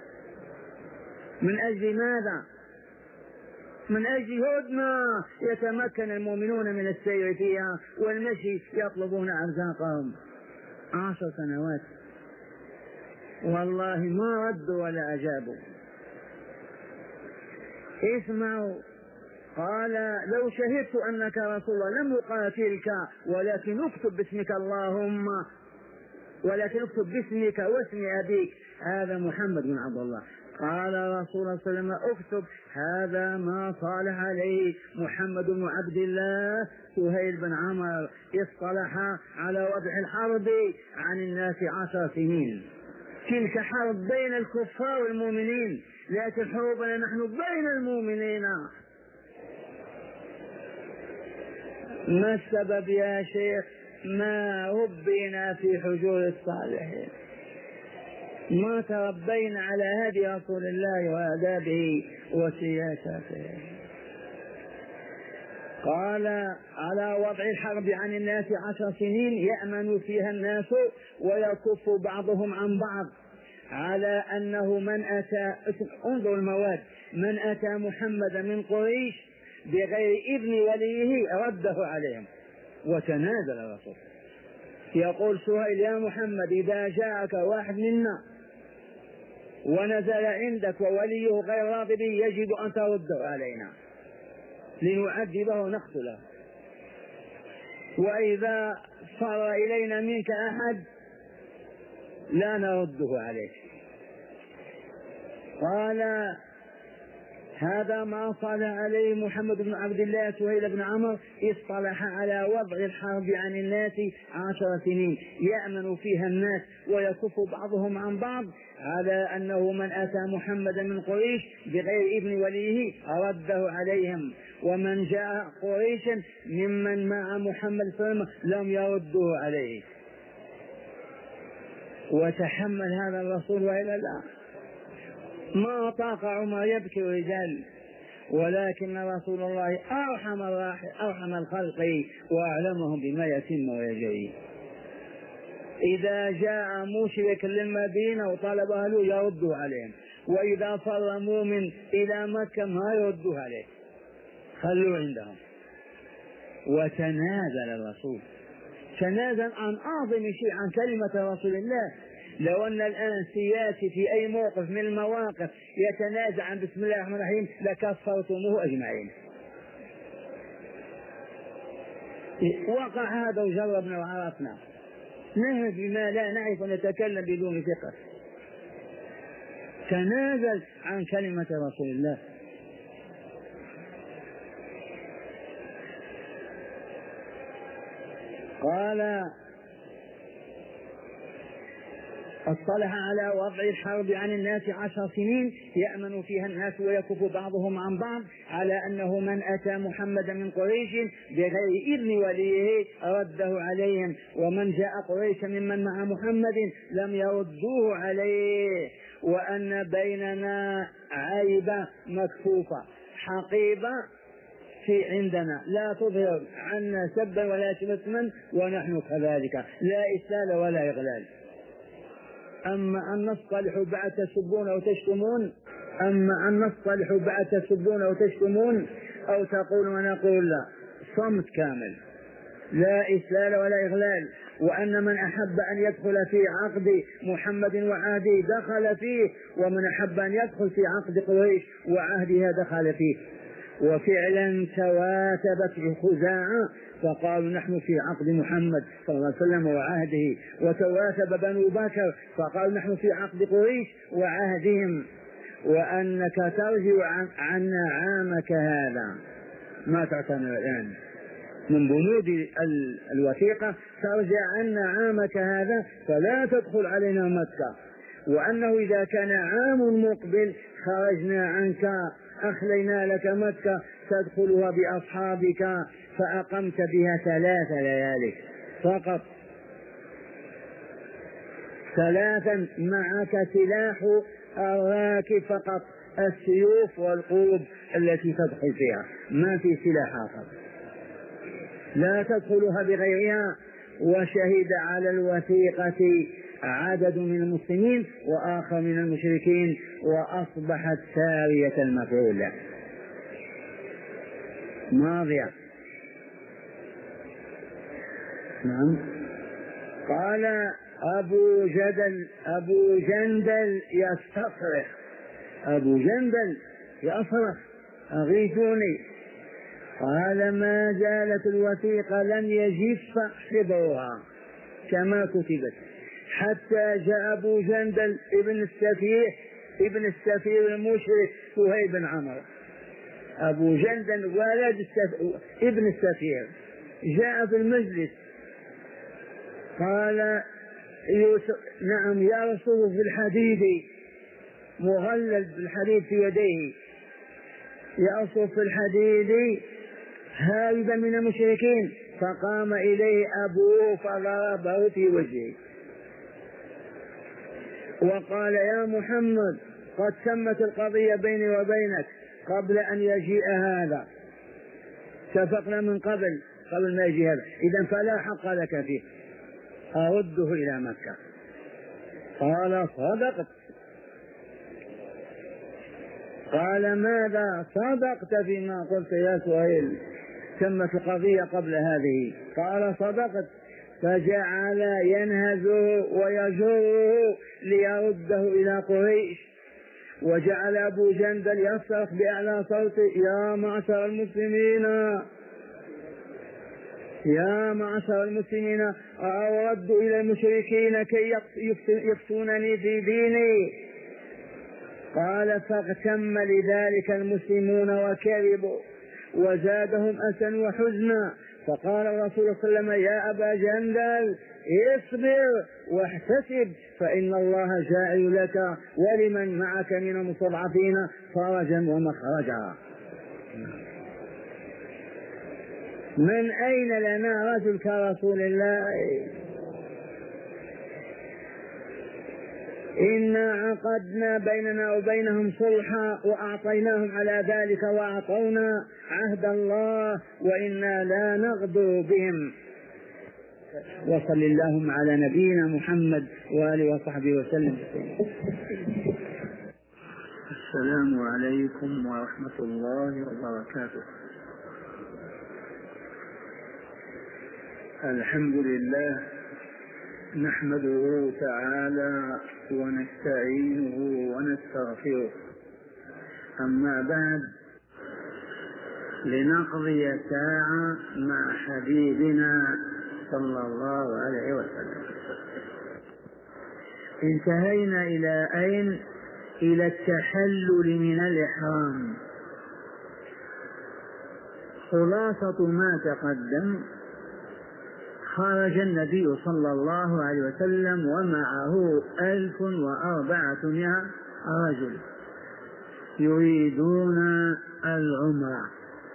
من أجل ماذا؟ من أجل هدنة يتمكن المؤمنون من السير فيها والمشي يطلبون أرزاقهم. عشر سنوات والله ما ردوا ولا أجابوا. اسمعوا، قال لو شهدت أنك رسول الله لم أقاتلك ولكن اكتب باسمك اللهم، ولكن اكتب باسمك واسم أبيك هذا محمد بن عبد الله. قال رسول الله صلى الله عليه وسلم اكتب هذا ما صالح عليه محمد بن عبد الله سهيل بن عمرو، اصطلح على وضع الحرب عن الناس عشر سنين. تلك حرب بين الكفار والمؤمنين، لكن حروبنا نحن بين المؤمنين. ما السبب يا شيخ؟ ما ربينا في حجور الصالحين، ما تربينا على هدي رسول الله وآدابه وسياساته. قال على وضع الحرب عن الناس عشر سنين يأمن فيها الناس ويكف بعضهم عن بعض، على أنه من أتى، انظر المواد، من أتى محمد من قريش بغير إذن وليه رده عليهم. وتنازل الرسول يقول سهيل يا محمد إذا جاءك واحد منا ونزل عندك ووليه غير راض به يجب أن ترده علينا لنعذبه ونقتله، وإذا صار إلينا منك أحد لا نرده عليك. قال هذا ما صالح عليه محمد بن عبد الله سهيل بن عمرو، اصطلح على وضع الحرب عن الناس عشر سنين يأمن فيها الناس ويكف بعضهم عن بعض، على أنه من أتى محمد من قريش بغير إذن وليه رده عليهم، ومن جاء قريشا ممن مع محمد صلى الله عليه وسلم لم يرده عليه. وتحمل هذا الرسول وإلا لا، ما طاق عمر يبكي رجال، ولكن رسول الله أرحم أرحم الخلق وأعلمهم بما يتم ويجري. إذا جاء مشرك للمدينة وطلب أهله يردوا عليهم، وإذا فر مؤمن إلى مكة ما يردوا عليه، خلوا عندهم. وتنازل الرسول، تنازل عن أعظم شيء، عن كلمة رسول الله. لو أن الآن سياسي في أي موقف من المواقف يتنازل عن بسم الله الرحمن الرحيم لكفرتموه أجمعين. وقع هذا وجربنا وعرفنا، نهج بما لا نعرف ونتكلم بدون ثقة. تنازل عن كلمة رسول الله. قال اصطلح على وضع الحرب عن الناس عشر سنين يأمن فيها الناس ويكف بعضهم عن بعض، على أنه من أتى محمدا من قريش بغير إذن وليه رده عليهم، ومن جاء قريش ممن مع محمد لم يردوه عليه، وأن بيننا عيبة مكفوفة حقيبة في عندنا لا تظهر عنا سبا ولا شتما، ونحن كذلك لا إسلال ولا إغلال. أما أن نصطلح بعد تسبون أو تشتمون أما أن نصطلح بعد تسبون أو تشتمون أو تقول ونقول لا، صمت كامل لا إسلال ولا إغلال. وأن من أحب أن يدخل في عقد محمد وعهده دخل فيه، ومن أحب أن يدخل في عقد قريش وعهدها دخل فيه. وفعلا تواتبت خزاعة فقالوا نحن في عقد محمد صلى الله عليه وسلم وعهده، وتواتب بنو بكر فقالوا نحن في عقد قريش وعهدهم. وأنك ترجع عنا عامك هذا، ما تعتمر الآن من بنود الوثيقة، ترجع عنا عامك هذا فلا تدخل علينا مكة. وأنه إذا كان عام مقبل خرجنا عنك أخلينا لك مكة تدخلها بأصحابك، فأقمت بها ثلاث ليالي فقط، ثلاثا معك سلاح الراكب فقط، السيوف والقوب التي تدخل فيها، ما في سلاح آخر، لا تدخلها بغيرها. وشهد على الوثيقة عدد من المسلمين وآخر من المشركين، وأصبحت سارية المفعول ماضية. نعم. قال أبو جدل أبو جندل يستصرخ أبو جندل يصرخ أغيثوني. قال ما زالت الوثيقة لن يجف حبرها كما كتبت حتى جاء أبو جندل ابن السفير ابن السفير المشرك سهيل بن عمرو. أبو جندل ولد السف... ابن السفير جاء في المجلس قال يوسف نعم يرصد في الحديد مغلل بالحديد في يديه، يرصد في الحديد هاربا من المشركين، فقام إليه أبوه فضربه في وجهه وقال يا محمد قد تمت القضية بيني وبينك قبل أن يجيء هذا، اتفقنا من قبل قبل ما يجي هذا، إذن فلا حق لك فيه، أرده إلى مكة. قال صدقت. قال ماذا؟ صدقت فيما قلت يا سهيل، تمت القضية قبل هذه. قال صدقت. فجعل ينهزه ويجره ليرده إلى قريش، وجعل أبو جندل يصرخ بأعلى صوته يا معشر المسلمين يا معشر المسلمين أرد إلى المشركين كي يفتونني في ديني. قال فاغتم لذلك المسلمون وكذبوا وزادهم أسا وحزنا. فقال الرسول صلى الله عليه وسلم يا أبا جندل اصبر واحتسب فإن الله جاعل لك ولمن معك من المستضعفين فرجا ومخرجا. من أين لنا رجل كرسول الله؟ إنا عقدنا بيننا وبينهم صلحا وأعطيناهم على ذلك وأعطونا عهد الله وإنا لا نغدر بهم. وصل اللهم على نبينا محمد وآله وصحبه وسلم. السلام عليكم ورحمة الله وبركاته. الحمد لله نحمده تعالى ونستعينه ونستغفره. أما بعد لنقضي ساعة مع حبيبنا صلى الله عليه وسلم. انتهينا إلى أين؟ إلى التحلل من الإحرام. خلاصة ما تقدم خرج النبي صلى الله عليه وسلم ومعه ألف وأربعمائة رجل يريدون العمرة،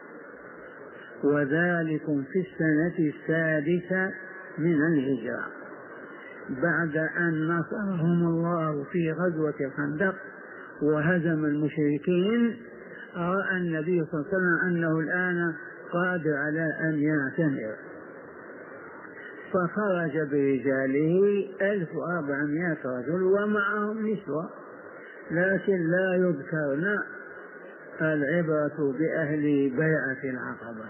وذلك في السنة السادسة من الهجرة بعد أن نصرهم الله في غزوة الخندق وهزم المشركين. رأى النبي صلى الله عليه وسلم أنه الآن قادر على أن يعتمر، فخرج برجاله ألف وأربعمائة رجل ومعهم نسوة، لكن لا يذكرن، العبرة بأهل بيعة العقبة.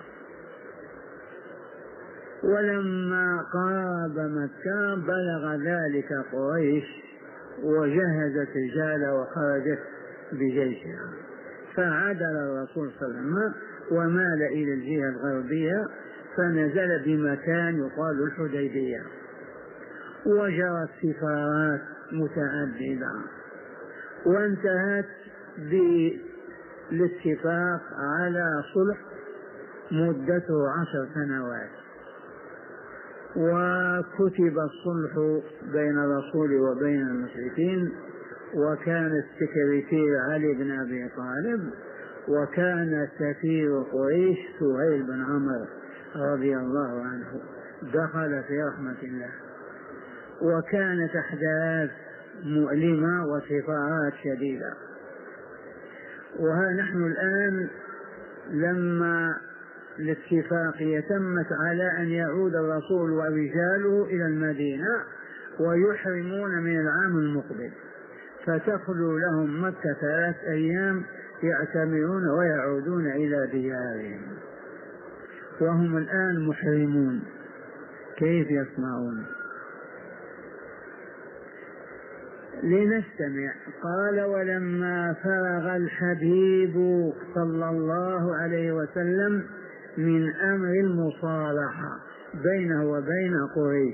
ولما قارب مكة بلغ ذلك قريش وجهزت رجاله وخرجت بجيشها، فعدل الرسول صلى الله عليه وسلم ومال إلى الجهة الغربية، فنزل بمكان يقال الحديبية، وجرت سفارات متعددة، وانتهت بالاتفاق على صلح مدته عشر سنوات. وكتب الصلح بين الرسول وبين المشركين، وكان السكرتير علي بن أبي طالب، وكان سفير قريش سهيل بن عمرو رضي الله عنه، دخل في رحمة الله. وكانت أحداث مؤلمة وصفارات شديدة. وها نحن الآن لما الاتفاقية تمت على أن يعود الرسول ورجاله إلى المدينة ويحرمون من العام المقبل، فتخلو لهم مكة ثلاث أيام يعتمرون ويعودون إلى ديارهم، وهم الآن محرمون، كيف يصنعون؟ لنستمع. قال: ولما فرغ الحبيب صلى الله عليه وسلم من أمر المصالحة بينه وبين قريش،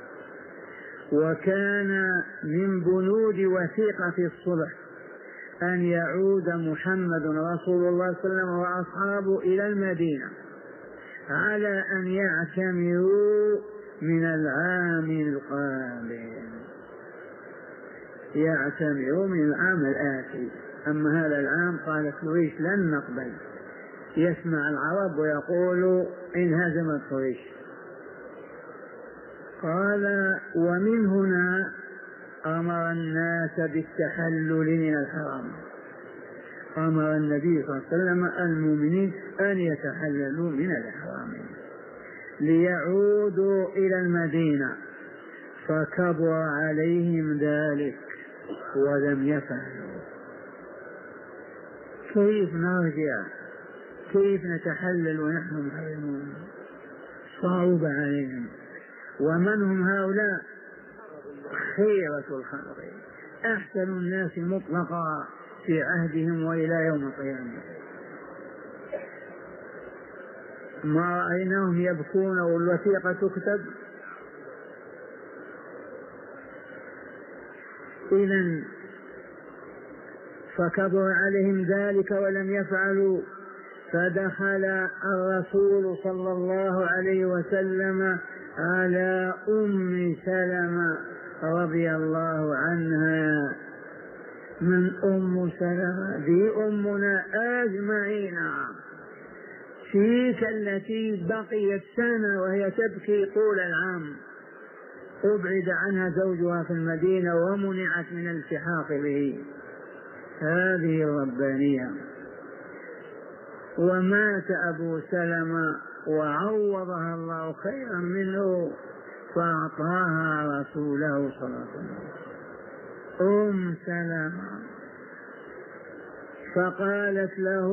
وكان من بنود وثيقة الصلح أن يعود محمد رسول الله صلى الله عليه وسلم وأصحابه إلى المدينة على أن يعتمروا من العام القادم، يعتمروا من العام الآتي. أما هذا العام قال قريش لن نقبل. يسمع العرب ويقول انهزمت قريش. قال: ومن هنا أمر الناس بالتحلل من الحرام. أمر النبي صلى الله عليه وسلم المؤمنين أن يتحللوا من الحرام ليعودوا إلى المدينة، فكبر عليهم ذلك ولم يفعلوا. كيف نرجع؟ كيف نتحلل ونحن محرمون؟ صعب عليهم. ومن هم هؤلاء؟ خيرة الخلق، أحسن الناس مطلقا في عهدهم وإلى يوم القيامة. ما رأيناهم يبكون والوثيقة تكتب. إذن فكبر عليهم ذلك ولم يفعلوا، فدخل الرسول صلى الله عليه وسلم على أم سلمة رضي الله عنها. من أم سلمة؟ ذي أمنا أجمعين، تلك التي بقيت سنة وهي تبكي طول العام، أبعد عنها زوجها في المدينة ومنعت من الالتحاق به. هذه الربانية. ومات أبو سلمة وعوضها الله خيرا منه فأعطاها رسوله صلى الله عليه وسلم أم سلمة، فقالت له: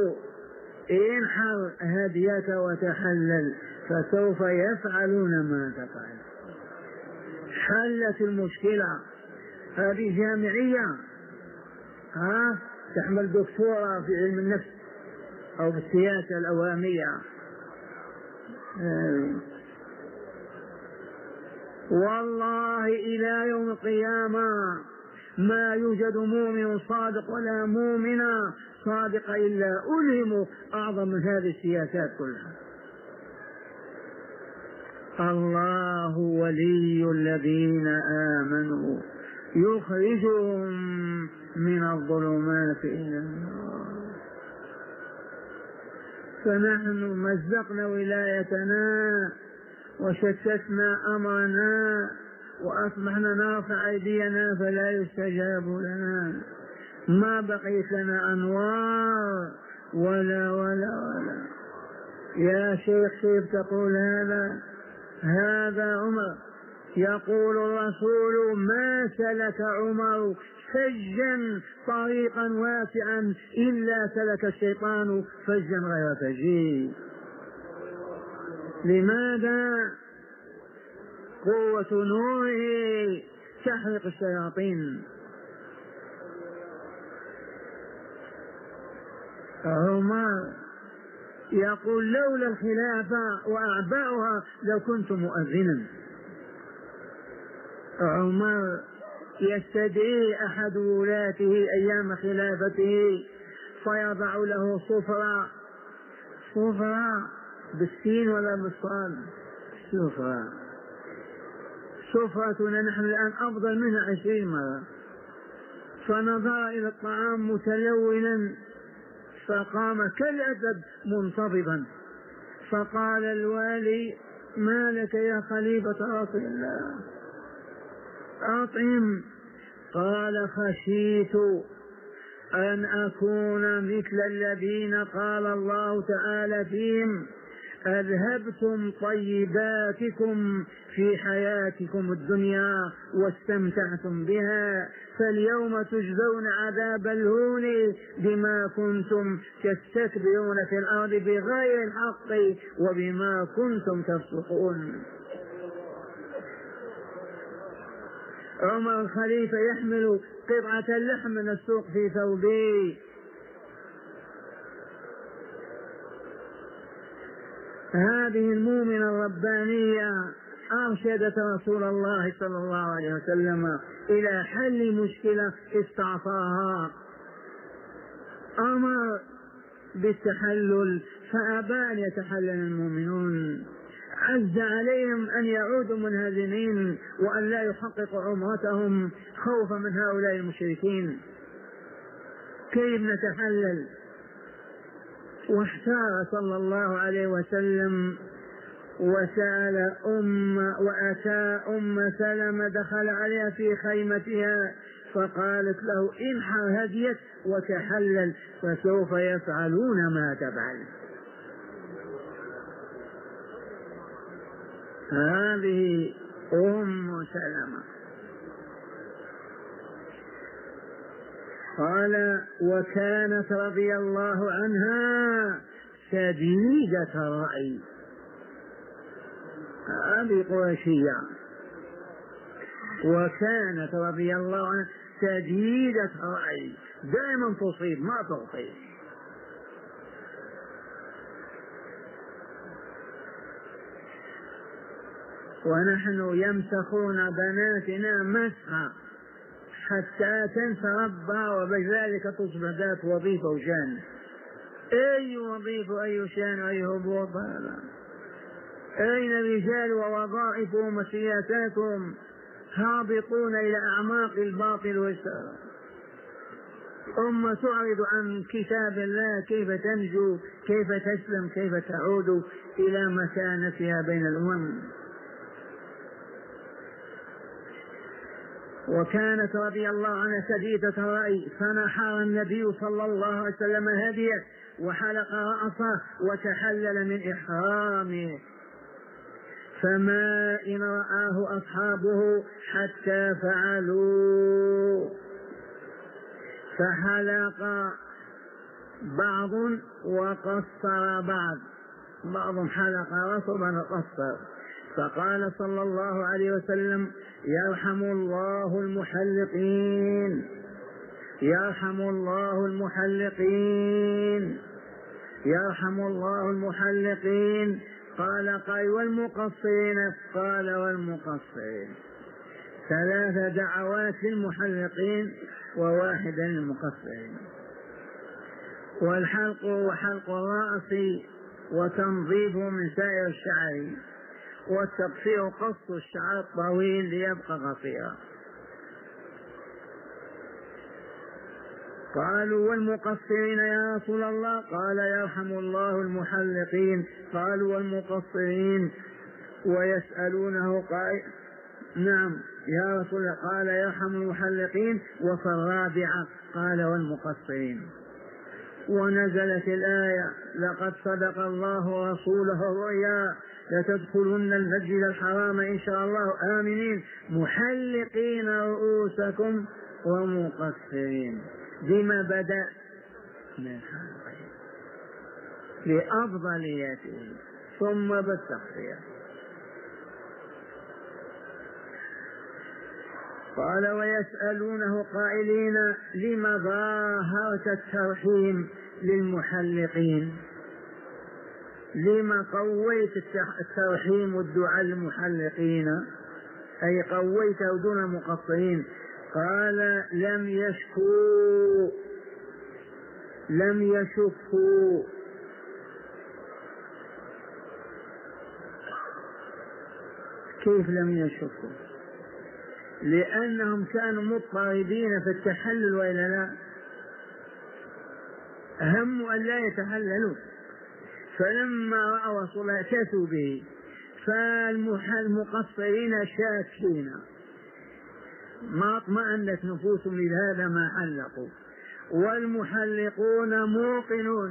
انحر هديك وتحلل، فسوف يفعلون ما تفعل. حلت المشكلة. هذه جامعية ها تحمل دكتوراه في علم النفس أو بالسياسة الأوامية. والله إلى يوم القيامة ما يوجد مؤمن صادق ولا مؤمنة صادقة إلا ألهموا أعظم من هذه السياسات كلها. الله ولي الذين آمنوا يخرجهم من الظلمات إلى النور. فنحن مزقنا ولايتنا وشتتنا أمرنا وأصبحنا نرفع أيدينا فلا يستجاب لنا، ما بقيت لنا أنوار ولا ولا ولا. يا شيخ كيف تقول هذا؟ هذا عمر يقول الرسول: ما سلك عمر فجا طريقا واسعا إلا سلك الشيطان فجا غير فجي. لماذا؟ قوة نوره تحرق الشياطين. عمر يقول: لولا الخلافة وأعباؤها لكنت مؤذنا. عمر يستدعي أحد ولاته أيام خلافته فيضع له صفرة، صفرة بالسين ولا بالصاد؟ صفرة. صفرتنا نحن الآن أفضل منها عشرين مرة. فنظر إلى الطعام متلونا فقام كالأسد منتفضا، فقال الوالي: ما لك يا خليفة رسول الله؟ أطعم. قال: خشيت أن أكون مثل الذين قال الله تعالى فيهم: أذهبتم طيباتكم في حياتكم الدنيا واستمتعتم بها، فاليوم تجزون عذاب الهون بما كنتم تستكبرون في الأرض بغير الحق وبما كنتم تفسقون. عمر الخليفة يحمل قطعة اللحم من السوق في ثوبه. هذه المؤمنة الربانية أرشدت رسول الله صلى الله عليه وسلم إلى حل مشكلة استعصاها. أمر بالتحلل فأبى أن يتحلل المؤمنون، عز عليهم أن يعودوا منهزمين وأن لا يحققوا عمرتهم خوفا من هؤلاء المشركين. كيف نتحلل؟ واحتار صلى الله عليه وسلم وسأل أم وأتى أم سلمة، دخل عليها في خيمتها فقالت له: انحر هديك وتحلل فسوف يفعلون ما تفعل. هذه أم سلمة. قال: وكانت رضي الله عنها شديدة الرأي. هذه قريشية. وكانت رضي الله عنها شديدة الرأي، دائما تصيب ما تخطئ. ونحن يمسخون بناتنا مسخا حتى تنسى ربها وبذلك تصبح ذات وظيفة وشان. أي وظيفة أي شان أي هبوط؟ أين الرجال ووظائفهم وسياساتهم؟ هابطون إلى أعماق الباطل والشر. أمة تعرض عن كتاب الله كيف تنجو، كيف تسلم، كيف تعود إلى مكانتها بين الأمم. وكانت رضي الله عنها شديدة الرأي، فنحر النبي صلى الله عليه وسلم هديه وحلق رأسه وتحلل من إحرامه، فما إن رآه أصحابه حتى فعلوا، فحلق بعض وقصر بعض، بعضهم حلق رأسه وقصر. فقال صلى الله عليه وسلم: يرحم الله المحلقين، يرحم الله المحلقين، يرحم الله المحلقين. قال: قال والمقصرين؟ قال: والمقصرين. ثلاث دعوات للمحلقين وواحدة للمقصرين. والحلق هو حلق الرأس وتنظيفه من سائر الشعر، والتقصير قص الشعر الطويل ليبقى قصيرا. قالوا والمقصرين يا رسول الله؟ قال يرحم الله المحلقين. قالوا والمقصرين؟ ويسألونه قائل نعم يا رسول الله. قال يرحم المحلقين. وفي الرابعة قال والمقصرين. ونزلت الآية لقد صدق الله رسوله الرؤيا لتدخلن المسجد الحرام إن شاء الله آمنين محلقين رؤوسكم ومقصرين. بما بدأ من حلقين لأفضليته ثم بالتقصير. قال ويسألونه قائلين لما ظاهرت الترحيم للمحلقين؟ لما قويت الترحيم والدعاء للمحلقين أي قويته دون المقصرين؟ قال لم يشكوا لم يشكوا كيف لم يشكوا؟ لأنهم كانوا مضطربين في التحلل وإلا لا؟ هموا أن لا يتحللوا، فلما رأوا رسول الله كسوا به، فالمقصرين شاكين ما اطمأنت نفوسهم لهذا ما حلقوا، والمحلقون موقنون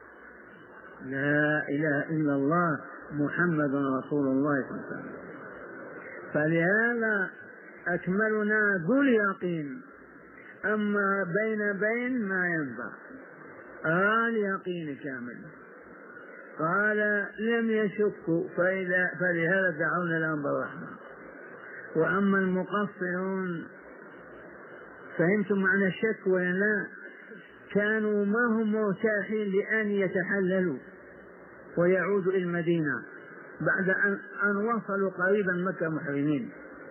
لا إله إلا الله محمد رسول الله صلى الله عليه وسلم. فلهذا أكملنا ذو اليقين، أما بين بين ما ينفع آه اليقين كامل. قال لم يشكوا فلهذا دعونا لهم بالرحمة. وأما المقصرون فهمتم معنى الشك ولا لا؟ كانوا ما هم مرتاحين لأن يتحللوا ويعودوا إلى المدينة بعد أن وصلوا قريبا مكة محرمين،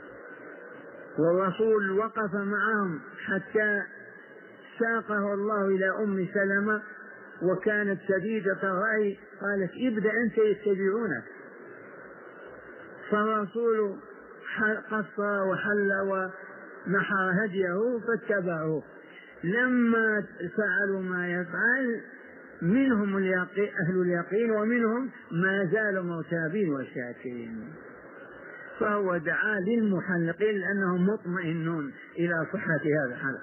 والرسول وقف معهم حتى ساقه الله إلى أم سلمة وكانت شديدة الرأي، قالت ابدأ أنت يتبعونك. فالرسول قص وحل ونحر هديه فاتبعوه. لما فعلوا ما يفعل منهم اليقين أهل اليقين ومنهم ما زالوا مرتابين وشاكين، فهو دعا للمحلقين لأنهم مطمئنون إلى صحة هذا الحلق.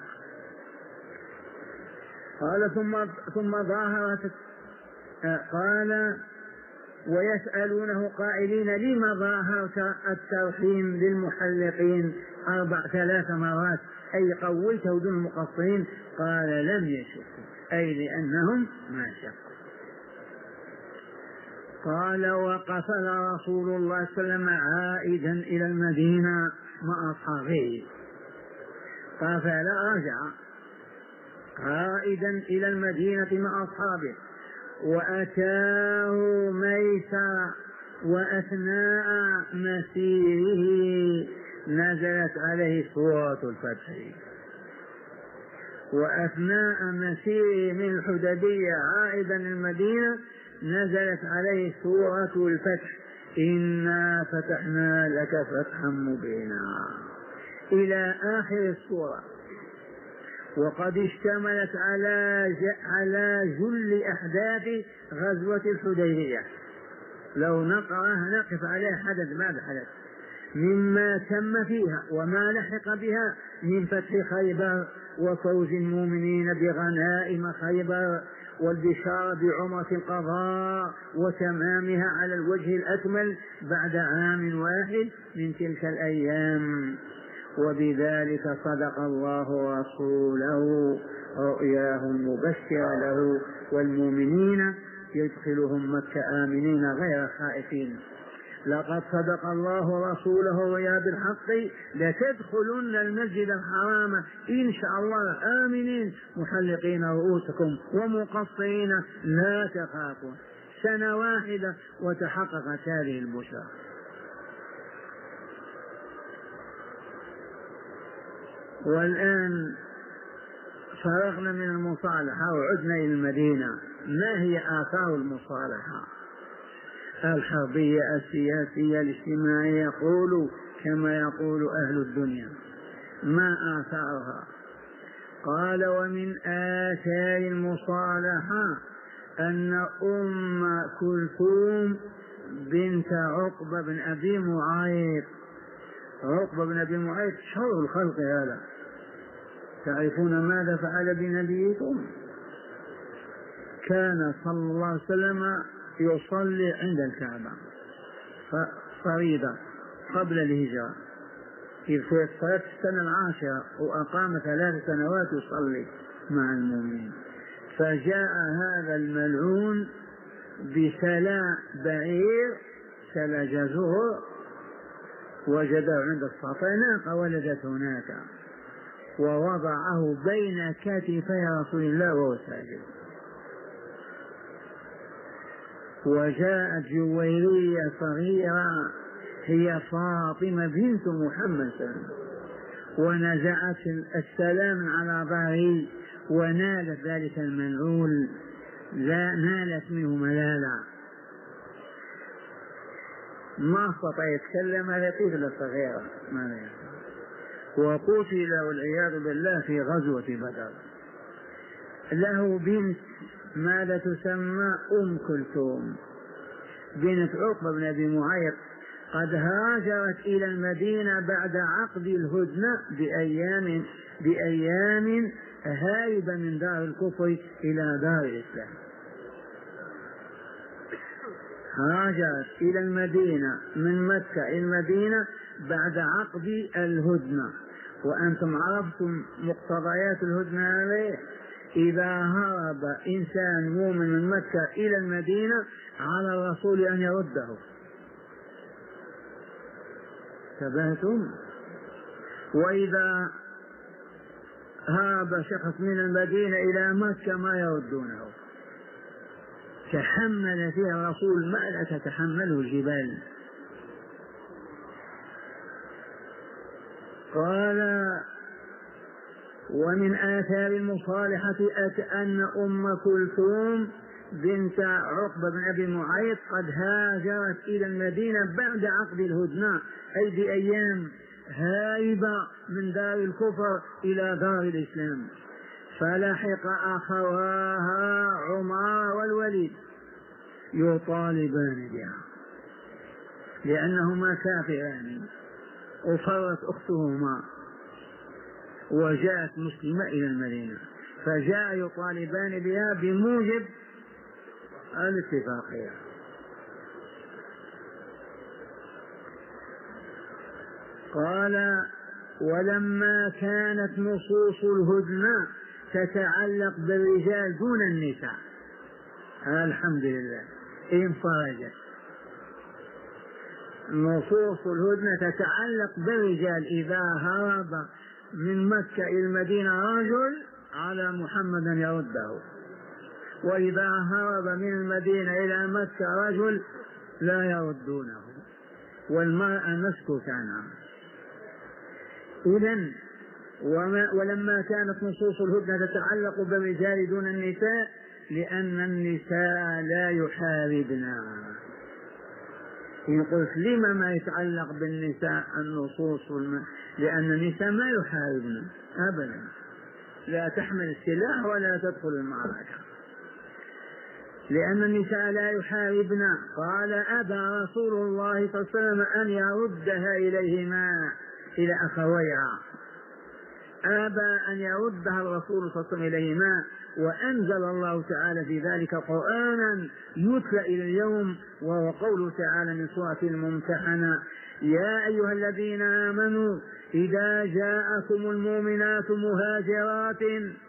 قال ثم ثم ظاهرت قال ويسألونه قائلين لما ظاهرت الترحيم للمحلقين أربع ثلاث مرات أي قويته دون المقصرين؟ قال لم يشكوا أي لأنهم ما شكوا. قال وقفل رسول الله صلى الله عليه وسلم عائدا إلى المدينة مع أصحابه. قفل رجع عائدا إلى المدينة مع أصحابه، وأتاه ميسر، وأثناء مسيره نزلت عليه سورة الفتح. وأثناء مسيره من الحديبية عائدا المدينة نزلت عليه سورة الفتح إنا فتحنا لك فتحا مبينا إلى آخر السورة. وقد اشتملت على على جل أحداث غزوة الحديبية، لو نقرأ نقف عليه حدث بعد حدث مما تم فيها وما لحق بها من فتح خيبر وفوز المؤمنين بغنائم خيبر والبشارة بعمرة القضاء وتمامها على الوجه الأكمل بعد عام واحد من تلك الأيام. وبذلك صدق الله ورسوله رؤياه مبشرة له والمؤمنين يدخلهم مكة آمنين غير خائفين. لقد صدق الله رسوله رؤيا بالحق لتدخلن المسجد الحرام إن شاء الله آمنين محلقين رؤوسكم ومقصرين لا تخافون. سنة واحدة وتحققت هذه البشرى. والآن فرغنا من المصالحة وعدنا إلى المدينة. ما هي آثار المصالحة؟ الحربية السياسية الاجتماعية، يقول كما يقول أهل الدنيا ما آثارها؟ قال ومن آثار المصالحة أن أم كلثوم بنت عقبة بن أبي معيط، عقبة بن أبي معيط شر الخلق هذا، تعرفون ماذا فعل بنبيكم؟ كان صلى الله عليه وسلم يصلي عند الكعبة فريضة قبل الهجرة، إذ في صلاة السنة العاشرة وأقام ثلاث سنوات يصلي مع المؤمنين. فجاء هذا الملعون بسلا بعير سلا جزور وجده عند الصفا، ناقة ولدت هناك، ووضعه بين كتفي رسول الله وهو ساجد. وجاءت جويرية صغيرة هي فاطمة بنت محمد صلى الله عليه وسلم ونزعت السلام على ظهره، ونالت ذلك الملعون، لا نالت منه ملالا، ما استطاع يتكلم، هذا طفلة صغيرة وقتل والعياذ بالله في غزوة بدر. له بنت ماذا تسمى؟ أم كلثوم بنت عقبة بن أبي معيط، قد هاجرت إلى المدينة بعد عقد الهدنة بأيام بأيام هاربة من دار الكفر إلى دار الإسلام. هاجرت إلى المدينة من مكة إلى المدينة بعد عقد الهدنة، وأنتم عرفتم مقتضيات الهدنة هذه، إذا هرب إنسان مؤمن من مكة إلى المدينة على الرسول أن يرده. تبهتم؟ وإذا هرب شخص من المدينة إلى مكة ما يردونه، تحمل فيها الرسول ما لا تتحمله الجبال. قال ومن آثار المصالحة أن أم كلثوم بنت عقبة بن أبي معيط قد هاجرت إلى المدينة بعد عقد الهدنة، أي بأيام، هاربة من دار الكفر إلى دار الإسلام. فلحق أخواها عمر والوليد يطالبان بها لأنهما كافران، وفرت أختهما وجاءت مسلمة إلى المدينة، فجاء يطالبان بها بموجب الاتفاقية. قال ولما كانت نصوص الهدنة تتعلق بالرجال دون النساء، الحمد لله انفرجت نصوص الهدنة تتعلق بالرجال، إذا هرب من مكة إلى المدينة رجل على محمد أن يرده، وإذا هرب من المدينة إلى مكة رجل لا يردونه، والمرأة مسكوت عنها. إذن ولما كانت نصوص الهدنة تتعلق بالرجال دون النساء لأن النساء لا يحاربن. يقول لما ما يتعلق بالنساء النصوص والم... لأن النساء ما يحاربن أبدا، لا تحمل السلاح ولا تدخل المعركة، لأن النساء لا يحاربن. قال أبى رسول الله صلى الله عليه وسلم أن يردها إليهما إلى أخويها، أبى أن يردها الرسول صلى الله عليه وسلم إليهما، وأنزل الله تعالى في ذلك قرآنا يتلى إلى اليوم، وهو قوله تعالى من سورة الممتحنة: يا أيها الذين آمنوا إذا جاءكم المؤمنات مهاجرات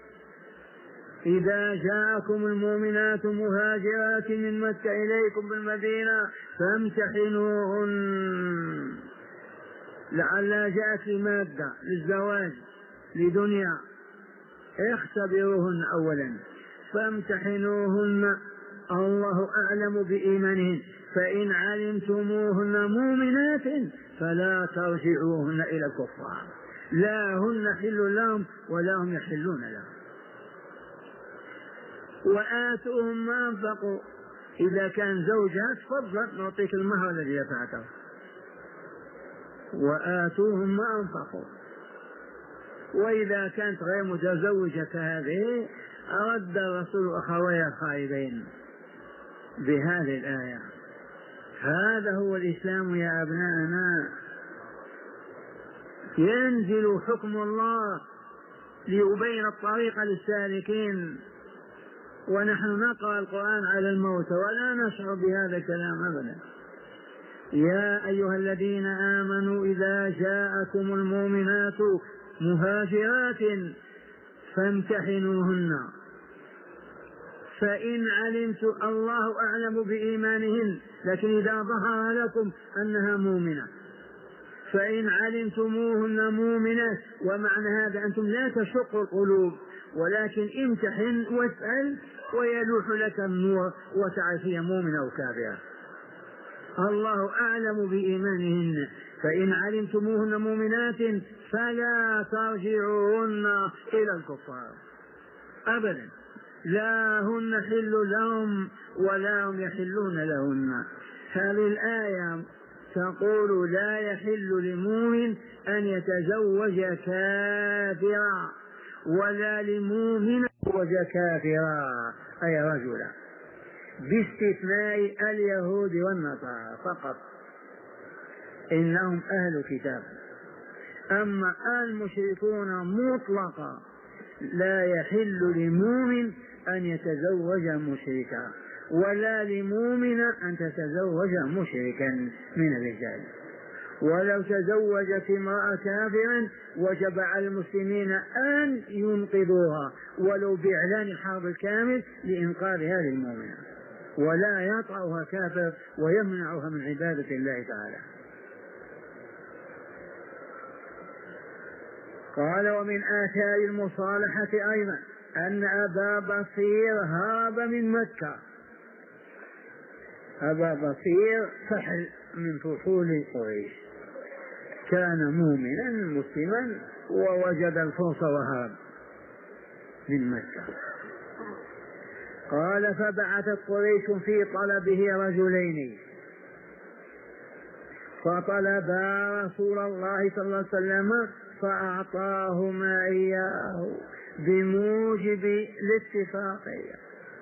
إذا جاءكم المؤمنات مهاجرات من مكة إليكم بالمدينة فامتحنوهن، لعل جاءت لمادة للزواج لدنيا، اختبروهن أولا فامتحنوهن، الله أعلم بإيمانهن، فإن علمتموهن مؤمنات فلا ترجعوهن إلى الكفار، لا هن حل لهم ولا هم يحلون لهم، وآتوهم ما أنفقوا إذا كان زوجها تفضل نعطيك المهر الذي دفعته وآتوهم ما أنفقوا. وإذا كانت غير متزوجة هذه أرد الرسول أخويها الخائبين بهذه الآية. هذا هو الإسلام يا أبناءنا. ينزل حكم الله ليبين الطريق للسالكين، ونحن نقرأ القرآن على الموت ولا نشعر بهذا الكلام أبدا. يا أيها الذين آمنوا إذا جاءكم المؤمنات مهاجرات فامتحنوهن فإن علمتم، الله أعلم بإيمانهن، لكن إذا ظهر لكم أنها مؤمنة فإن علمتموهن مؤمنات، ومعنى هذا أنتم لا تشقوا القلوب ولكن امتحن واسأل ويلوح لك النور وتعرفي مؤمنة أو كافرة. الله أعلم بإيمانهن فإن علمتموهن مؤمنات فلا ترجعوهن إلى الكفار أبدا، لا هن حل لهم ولا هم يحلون لهن. هذه الآية تقول لا يحل لمؤمن أن يتزوج كافرا ولا لمؤمن يتزوج كافرا أي رجلا، باستثناء اليهود والنصارى فقط، إنهم أهل كتاب. أما المشركون مطلقا لا يحل لمؤمن أن يتزوج مشركا ولا لمؤمن أن تتزوج مشركا من الرجال. ولو تزوجت امرأة كافرا وجب على المسلمين أن ينقذوها ولو بإعلان حرب الكامل لإنقاذها للمؤمنة، ولا يطأها كافر ويمنعها من عبادة الله تعالى. قال ومن آثار المصالحة أيضا أن أبا بصير هرب من مكة. أبا بصير فحل من فحول قريش، كان مؤمنا مسلما ووجد الفرصة وهرب من مكة. قال فبعثت قريش في طلبه رجلين فطلبا رسول الله صلى الله عليه وسلم فأعطاهما إياه بموجب الاتفاقية،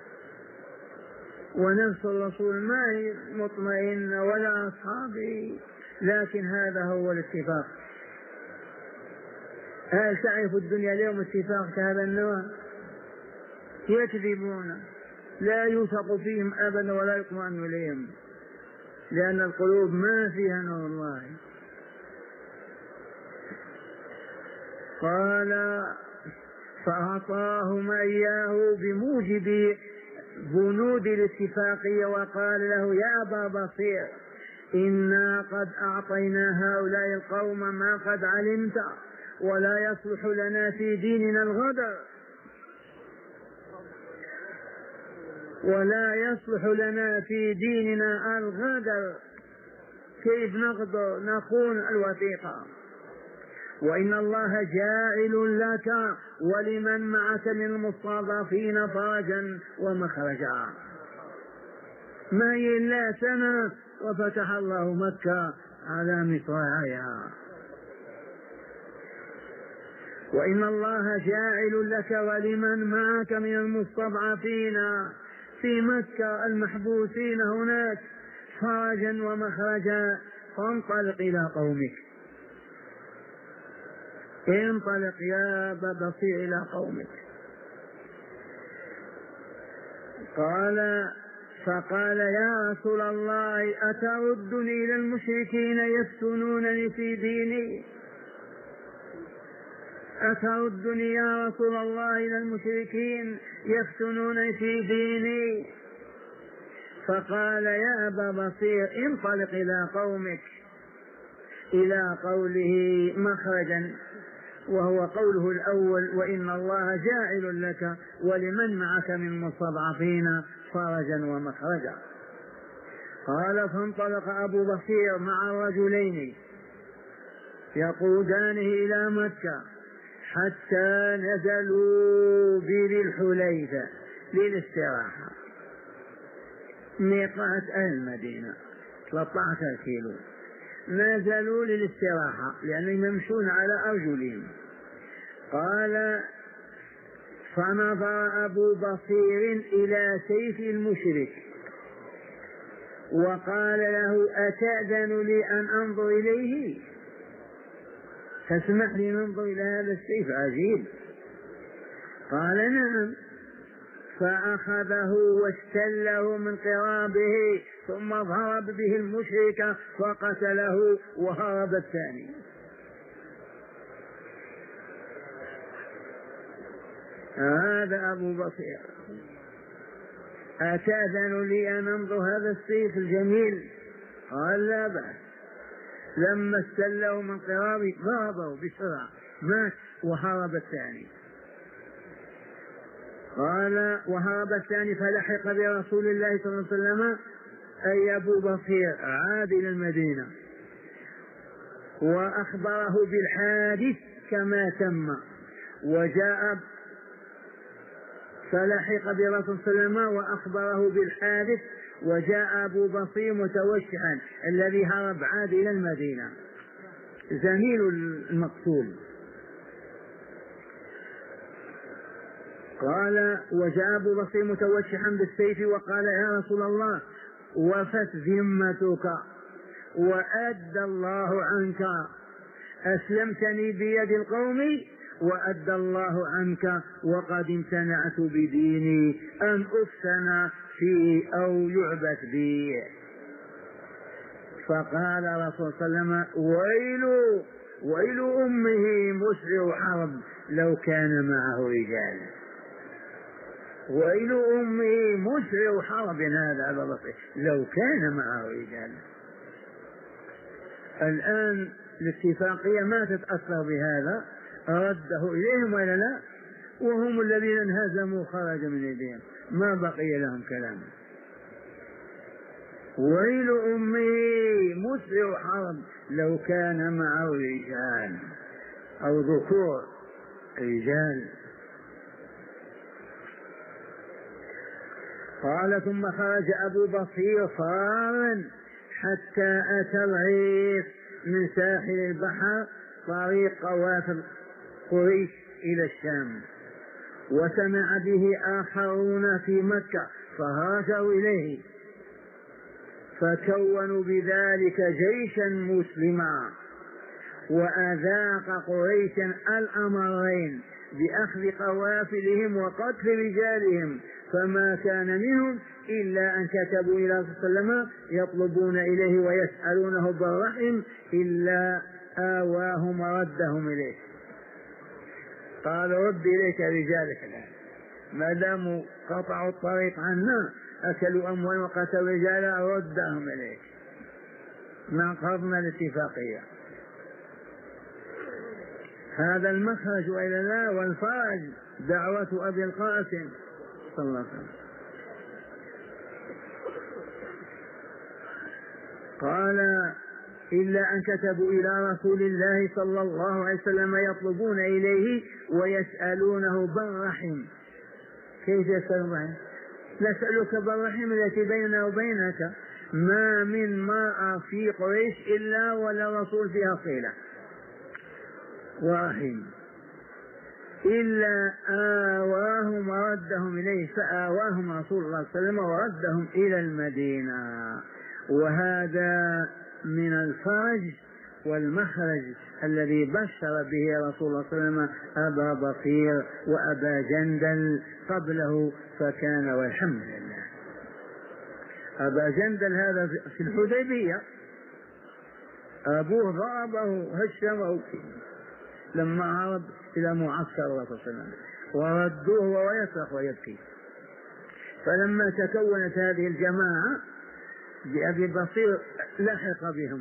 ونفس الرسول ما هي مطمئنة ولا أصحابه، لكن هذا هو الاتفاق. هل تعرف الدنيا اليوم اتفاق كهذا النوع؟ يكذبون، لا يوثق فيهم أبدا ولا يطمئن إليهم، لأن القلوب ما فيها نور الله. قال فأعطاهما إياه بموجب بنود الاتفاقية وقال له يا أبا بصير إنا قد أعطينا هؤلاء القوم ما قد علمت ولا يصلح لنا في ديننا الغدر ولا يصلح لنا في ديننا الغدر، كيف نغدر نخون الوثيقة، وإن الله جاعل لك ولمن معك من المستضعفين فرجا ومخرجا. ما هي إلا سنة وفتح الله مكة على مصراعيها. وإن الله جاعل لك ولمن معك من المستضعفين في مكة المحبوسين هناك فرجا ومخرجا، فانطلق إلى قومك. انطلق يا أبا بصير إلى قومك. قال فقال يا رسول الله أتردني إلى المشركين يفتنونني في ديني؟ أتردني يا رسول الله إلى المشركين يفتنونني في ديني؟ فقال يا أبا بصير انطلق إلى قومك، إلى قوله مخرجا، وهو قوله الأول وإن الله جاعل لك ولمن معك من المستضعفين فرجا ومخرجا. قال فانطلق أبو بصير مع الرجلين يقودانه إلى مكة حتى نزلوا بذي الحليفة للاستراحة. ميقات أهل المدينة ثلاثة عشر كيلو. نزلوا للاستراحة لأنهم يمشون على أرجلهم. قال فنظر أبو بصير إلى سيف المشرك وقال له أتأذن لي أن أنظر إليه؟ تسمح لي ننظر إلى هذا السيف عجيب. قال نعم. فأخذه واستله من قرابه ثم ضرب به المشرك فقتله وهرب الثاني. هذا أبو بصير. أتأذن لي أن أنظر هذا السيف الجميل؟ قال لا بأس. لما استله من قرابه ضربه بسرعة مات وهرب الثاني. قال وهرب الثاني فلحق برسول الله صلى الله عليه وسلم أي أبو بصير عاد إلى المدينة وأخبره بالحادث كما تم. وجاء فلحق برسول صلى الله عليه وسلم وأخبره بالحادث وجاء أبو بصير متوشحا الذي هرب عاد إلى المدينة زميل المقتول. قال وجاء أبو بصير متوشحا بالسيف وقال يا رسول الله وفت ذمتك وأدى الله عنك، أسلمتني بيد القوم وأدى الله عنك وقد امتنعت بديني أن أفتن فيه أو يعبث بي. فقال رسول صلى الله عليه وسلم ويل ويل أمه مسرع حرب لو كان معه رجال. ويل أمه مسرع حرب هذا أبا بصير لو كان معه رجال. الآن الاتفاقية ما تتأثر بهذا، رده إليهم ولا لا؟ وهم الذين انهزموا خرج من يديهم ما بقي لهم كلام. ويل أمي مسرع حرب لو كان معه رجال أو ذكور رجال. قال ثم خرج أبو بصير فارا حتى أتى العيق من ساحل البحر طريق قوافل قريش إلى الشام، وسمع به آخرون في مكة فهاجروا إليه فكونوا بذلك جيشا مسلما. وأذاق قريشا الأمرين بأخذ قوافلهم وقتل رجالهم، فما كان منهم إلا أن كتبوا إلى رسول الله صلى الله عليه وسلم يطلبون إليه ويسألونه بالرحم إلا آواهم وردهم إليه. قال رد إليك رجالك الآن ما داموا قطعوا الطريق عنا أكلوا أموال وقتلوا رجالا ردهم إليك نقضنا الاتفاقية. هذا المخرج وإلى الله والفرج دعوة أبي القاسم صلى الله عليه وسلم. قال إلا أن كتبوا إلى رسول الله صلى الله عليه وسلم يطلبون إليه ويسألونه بالرحم. كيف يسألون بالرحم؟ نسألك بالرحم التي بيننا وبينك، ما من مرأة في قريش إلا ولا رسول فيها صلة ورحم إلا آواهم وردهم إليه، فآواهم رسول الله صلى الله عليه وسلم وردهم إلى المدينة. وهذا من الفرج والمخرج الذي بشر به رسول الله صلى الله عليه وسلم أبا بصير وأبا جندل قبله فكان والحمد لله. أبا جندل هذا في الحديبية أبوه ضربه هشمه لما عرض إلى معسكر الرسول صلى الله عليه وسلم وردوه وهو يصرخ ويبكي. فلما تكونت هذه الجماعة بأبي بصير لحق بهم.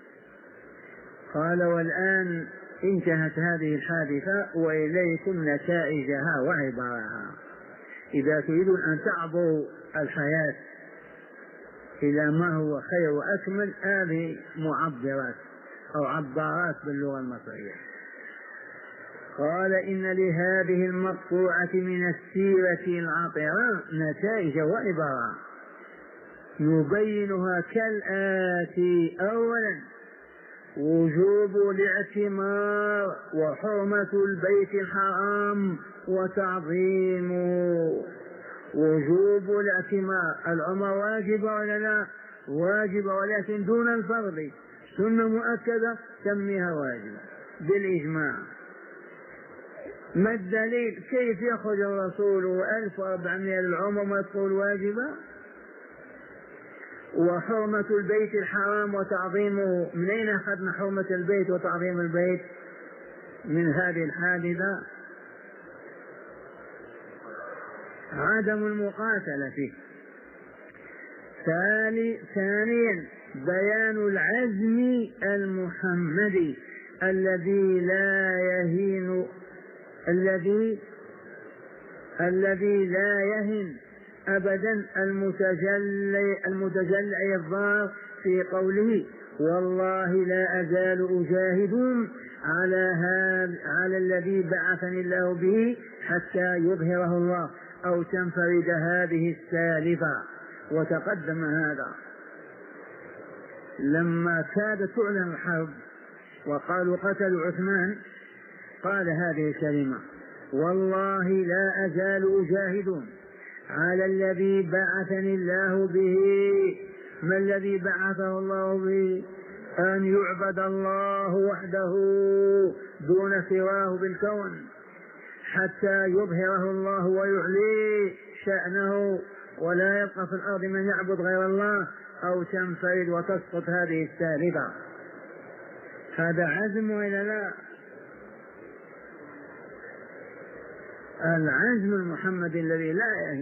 قال والآن انتهت هذه الحادثة وإليكم نتائجها وعبارها. إذا تريدون أن تعبروا الحياة إلى ما هو خير وأكمل هذه معبرات أو عبارات باللغة المصرية. قال إن لهذه المقطوعة من السيرة العطرة نتائج وعبارة. نبينها كالآتي: أولا وجوب الاعتمار وحرمة البيت الحرام وتعظيمه. وجوب الاعتمار، العمرة واجبة ولا لا؟ واجبة، ولكن دون الفرض، سنة مؤكدة سميها واجبة بالإجماع. ما الدليل؟ كيف يخرج الرسول ألف وأربعمائة للعمرة ما تقول واجبة؟ وحرمة البيت الحرام وتعظيمه، من أين أخذنا حرمة البيت وتعظيم البيت؟ من هذه الحادثة، عدم المقاتلة فيه. ثانيا بيان العزم المحمدي الذي لا يهين الذي الذي لا يهن أبدا المتجلي المتجلي الضار في قوله: والله لا أزال أجاهدهم على هذا على الذي بعثني الله به حتى يظهره الله، أو تنفرد هذه السالفة. وتقدم هذا لما كادت تعلن الحرب وقالوا قتلوا عثمان، قال هذه الكلمة: والله لا أزال أجاهدهم على الذي بعثني الله به. ما الذي بعثه الله به؟ أن يعبد الله وحده دون سواه بالكون، حتى يظهره الله ويعلي شأنه، ولا يبقى في الأرض من يعبد غير الله، أو تنفرد وتسقط هذه السالفة. هذا عزم وإلا لا؟ العزم المحمدي الذي لا يهي.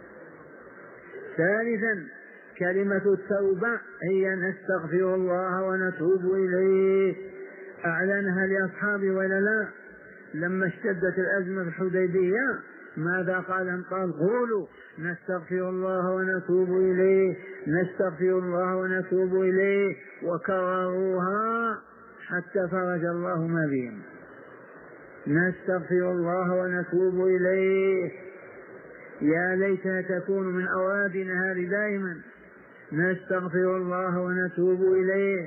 ثالثا كلمة التوبة هي نستغفر الله ونتوب إليه، أعلنها لأصحابه ولا لا؟ لما اشتدت الأزمة في الحديبية ماذا قال؟ قال: قولوا نستغفر الله ونتوب إليه، نستغفر الله ونتوب إليه، وكرروها حتى فرج الله ما بهم. نستغفر الله ونتوب إليه، يا ليتها تكون من أوادنا هذه دائما: نستغفر الله ونتوب إليه.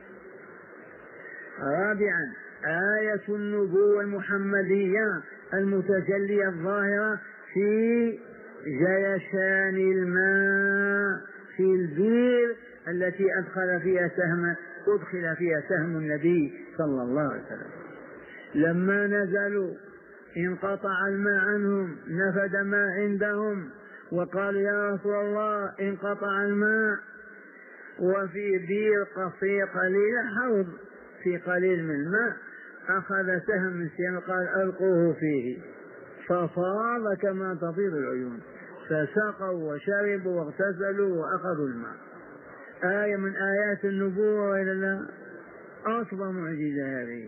رابعا آية النبوة المحمدية المتجلية الظاهرة في جيشان الماء في البير التي أدخل فيها سهم أدخل فيها سهم النبي صلى الله عليه وسلم. لما نزلوا انقطع الماء عنهم، نفد ما عندهم، وقالوا: يا رسول الله انقطع الماء وفي بير قصير قليل حوض في قليل من الماء. أخذ سهم من سهم قال: ألقوه فيه، ففاض كما تفيض العيون، فسقوا وشربوا واغتسلوا وأخذوا الماء. آية من آيات النبوة وإلا لا؟ أكبر معجزة هذه.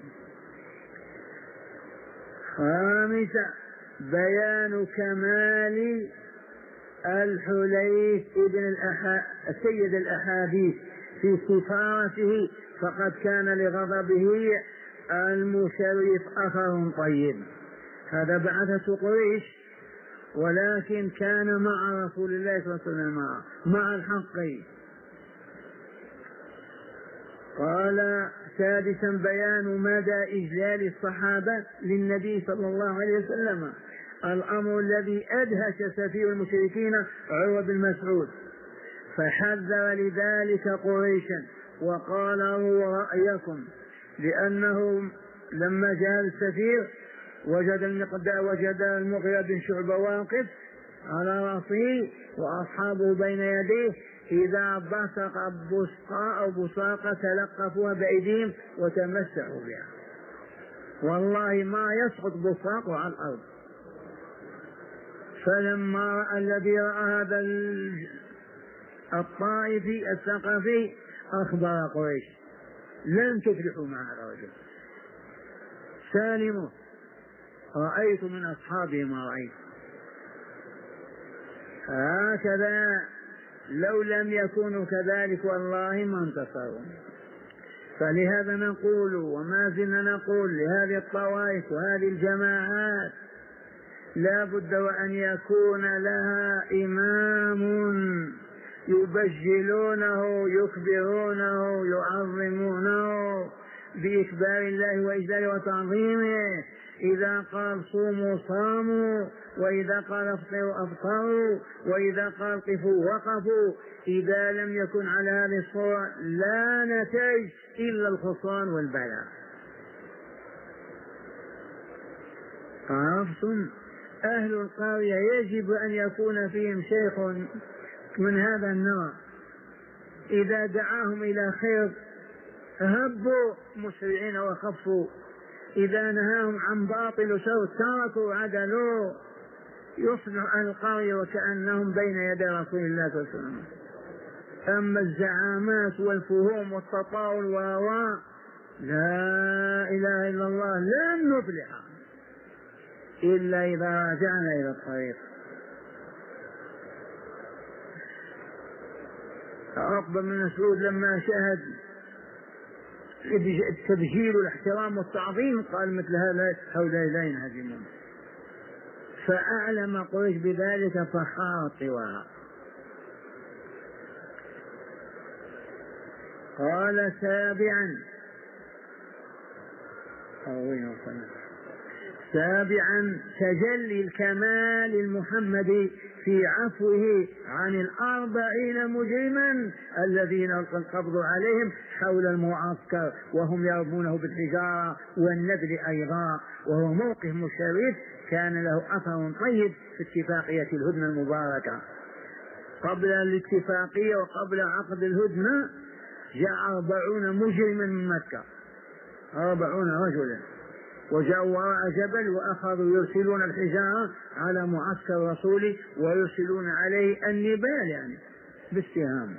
خامسة بيان كمال الحليف ابن الأحا... سيد الأحاديث في سفارته، فقد كان لغضبه المشرف أثر طيب. هذا بعثة قريش، ولكن كان مع رسول الله صلى الله عليه وسلم مع الحق. قال سادسا بيان مدى إجلال الصحابة للنبي صلى الله عليه وسلم، الأمر الذي أدهش سفير المشركين عروة بن مسعود، فحذر لذلك قريشا وقال: هو رأيكم، لأنه لما جاء السفير وجد المقدار وجد المغيرة بن شعبة واقف على رأسه وأصحابه بين يديه، إذا بصق بصقاء أو بصاقة تلقفوها بأيديهم وتمسحوا بها، والله ما يسقط بصاق على الأرض. فلما رأى الذي رأى هذا الطائفي الثقفي أخبر قريش: لن تفلحوا مع هذا الرجل، سالموا، رأيت من أصحابه ما رأيت. هكذا لو لم يكونوا كذلك والله ما انتصروا. فلهذا نقول وما زلنا نقول لهذه الطوائف وهذه الجماعات: لا بد وأن يكون لها إمام يبجلونه يكبرونه يعظمونه بإكبار الله وإجلاله وتعظيمه. إذا قال صوموا صاموا، وإذا قال افطروا أفطروا، وإذا قال قفوا وقفوا. إذا لم يكن على هذه الصورة لا نتج إلا الخسران والبلاء. عرفتم؟ أهل القرية يجب أن يكون فيهم شيخ من هذا النوع، إذا دعاهم إلى خير هبوا مسرعين وخفوا، إذا نهاهم عن باطل وشر تركوا عدلوا. يصبح القرية وكأنهم بين يدي رسول الله صلى الله عليه وسلم. أما الزعامات والفهوم والتطاول والهواء لا إله إلا الله لن نفلح إلا إذا رجعنا إلى الطريق. عقبة بن مسعود لما شاهد التبجيل والاحترام والتعظيم قال مثل هذا هؤلاء لا ينهزمون، فأعلم قريش بذلك فحار طواها. قال سابعا سابعا تجلي الكمال المحمدي في عفوه عن الأربعين مجرما الذين ألقى القبض عليهم حول المعسكر وهم يرمونه بالحجارة والنبل أيضا، وهو موقف مشرف كان له أثر طيب في اتفاقية الهدنة المباركة. قبل الاتفاقية وقبل عقد الهدنة جاء أربعون مجرما من مكة، أربعون رجلا، وجاءوا وراء جبل وأخذوا يرسلون الحجارة على معسكر الرسول ويرسلون عليه النبال يعني بالسهام.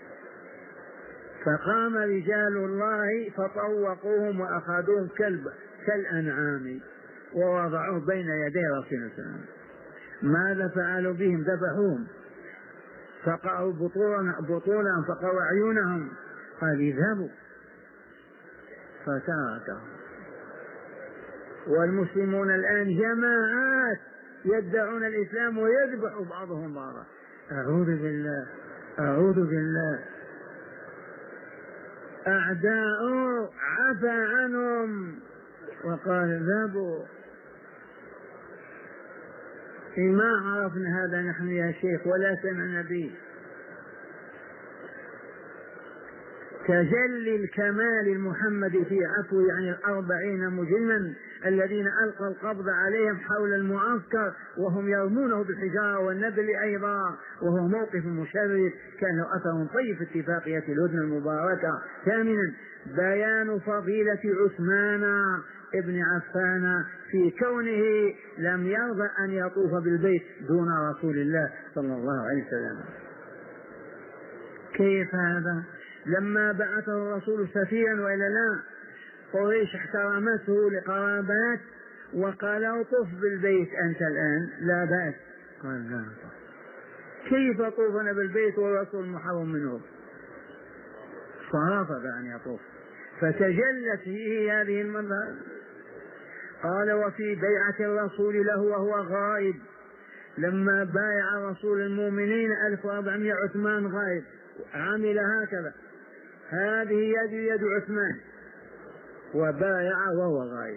فقام رجال الله فطوقوهم وأخذوهم كلب كالأنعام ووضعوه بين يدي رسول الله صلى الله عليه وسلم. ماذا فعلوا بهم؟ ذبحوهم، فقعوا بطونهم، فقعوا عيونهم، قال اذهبوا، فتركهم. والمسلمون الآن جماعات يدعون الإسلام ويذبح بعضهم بعضا. أعوذ بالله أعوذ بالله. أعداء عفى عنهم وقال اذهبوا. ما عرفنا هذا نحن يا شيخ ولا سمعنا به. تجلي الكمال المحمدي في عفوه عن الأربعين مجرما الذين ألقى القبض عليهم حول المعسكر وهم يرمونه بالحجارة والنبل أيضا، وهو موقف مشرف كان له أثر طيب في اتفاقية الهدنة المباركة. ثامنا بيان فضيلة عثمان ابن عفان في كونه لم يرضى أن يطوف بالبيت دون رسول الله صلى الله عليه وسلم. كيف هذا؟ لما بعثه الرسول سفيرا وإلا لا، قريش احترمته لقرابات وقالوا طف بالبيت أنت الآن لا بأس. قال لا، كيف طوفنا بالبيت والرسول محرم منه؟ فرفض أن يطوف، فتجلت فيه هذه المظهر. قال وفي بيعة الرسول له وهو غائب، لما بايع الرسول المؤمنين ألف وأربعمائة عثمان غائب عمل هكذا، هذه يد يد عثمان وبايع وهو غائب.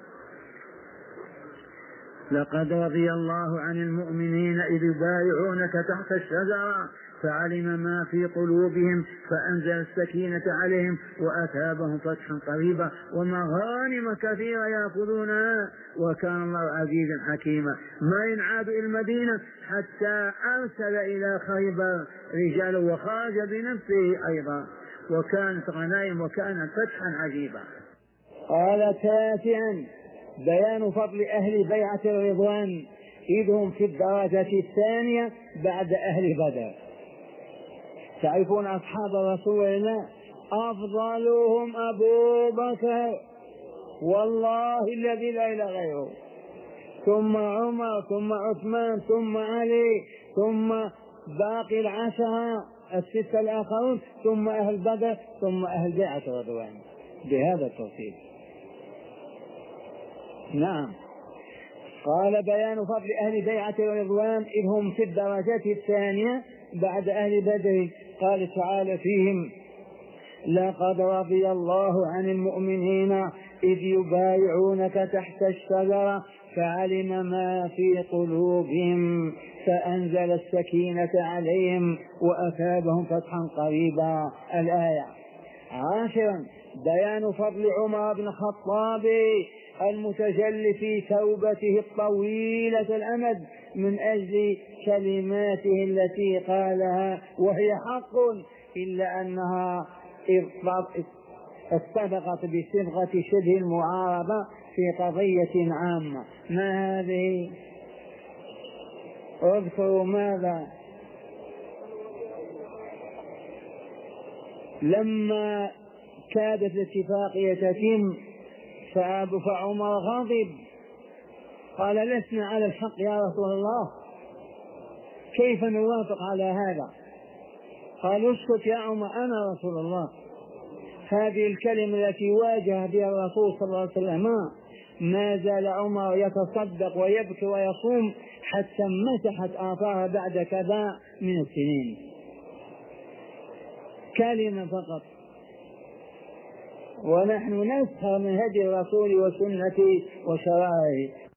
لقد رضي الله عن المؤمنين إذ يبايعونك تحت الشجرة فعلم ما في قلوبهم فأنزل السكينة عليهم وأثابهم فتحا قريبا ومغانم كثيرة يأخذونها وكان الله عزيزا حكيما. ما ينعاد إلى المدينة حتى أرسل إلى خيبر رجاله وخرج بنفسه أيضا، وكانت غنائم وكانت فتحا عجيبا. قال تاسعا بيان فضل أهل بيعة الرضوان إذ هم في الدرجة الثانية بعد أهل بدر. تعرفون أصحاب رسول الله أفضلهم أبو بكر والله الذي لا إله غيره، ثم عمر، ثم عثمان، ثم علي، ثم باقي العشرة الستة الآخرون، ثم أهل بدر، ثم أهل بيعة الرضوان بهذا الترتيب. نعم. قال بيان فضل أهل بيعة الرضوان إذ هم في الدرجات الثانية بعد أهل بدر قال تعالى فيهم: لقد رضي الله عن المؤمنين إذ يبايعونك تحت الشجرة فعلم ما في قلوبهم فأنزل السكينة عليهم وأثابهم فتحا قريبا. الآية. عاشرا بيان فضل عمر بن الخطاب المتجلي في توبته الطويلة الأمد من أجل كلماته التي قالها وهي حق، إلا أنها اتفقت بصبغة شبه المعارضة في قضية عامة. ما هذه؟ اذكروا ماذا؟ لما كادت الاتفاقية تتم فعمر غاضب قال: لسنا على الحق يا رسول الله، كيف نوافق على هذا؟ قال: اسكت يا عمر، أنا رسول الله. هذه الكلمة التي واجه بها الرسول صلى الله عليه وسلم ما زال عمر يتصدق ويبكي ويصوم حتى مسحت آثارها بعد كذا من السنين. كلمة فقط. ونحن نسخر من هدي الرسول وسنته وشرائعه.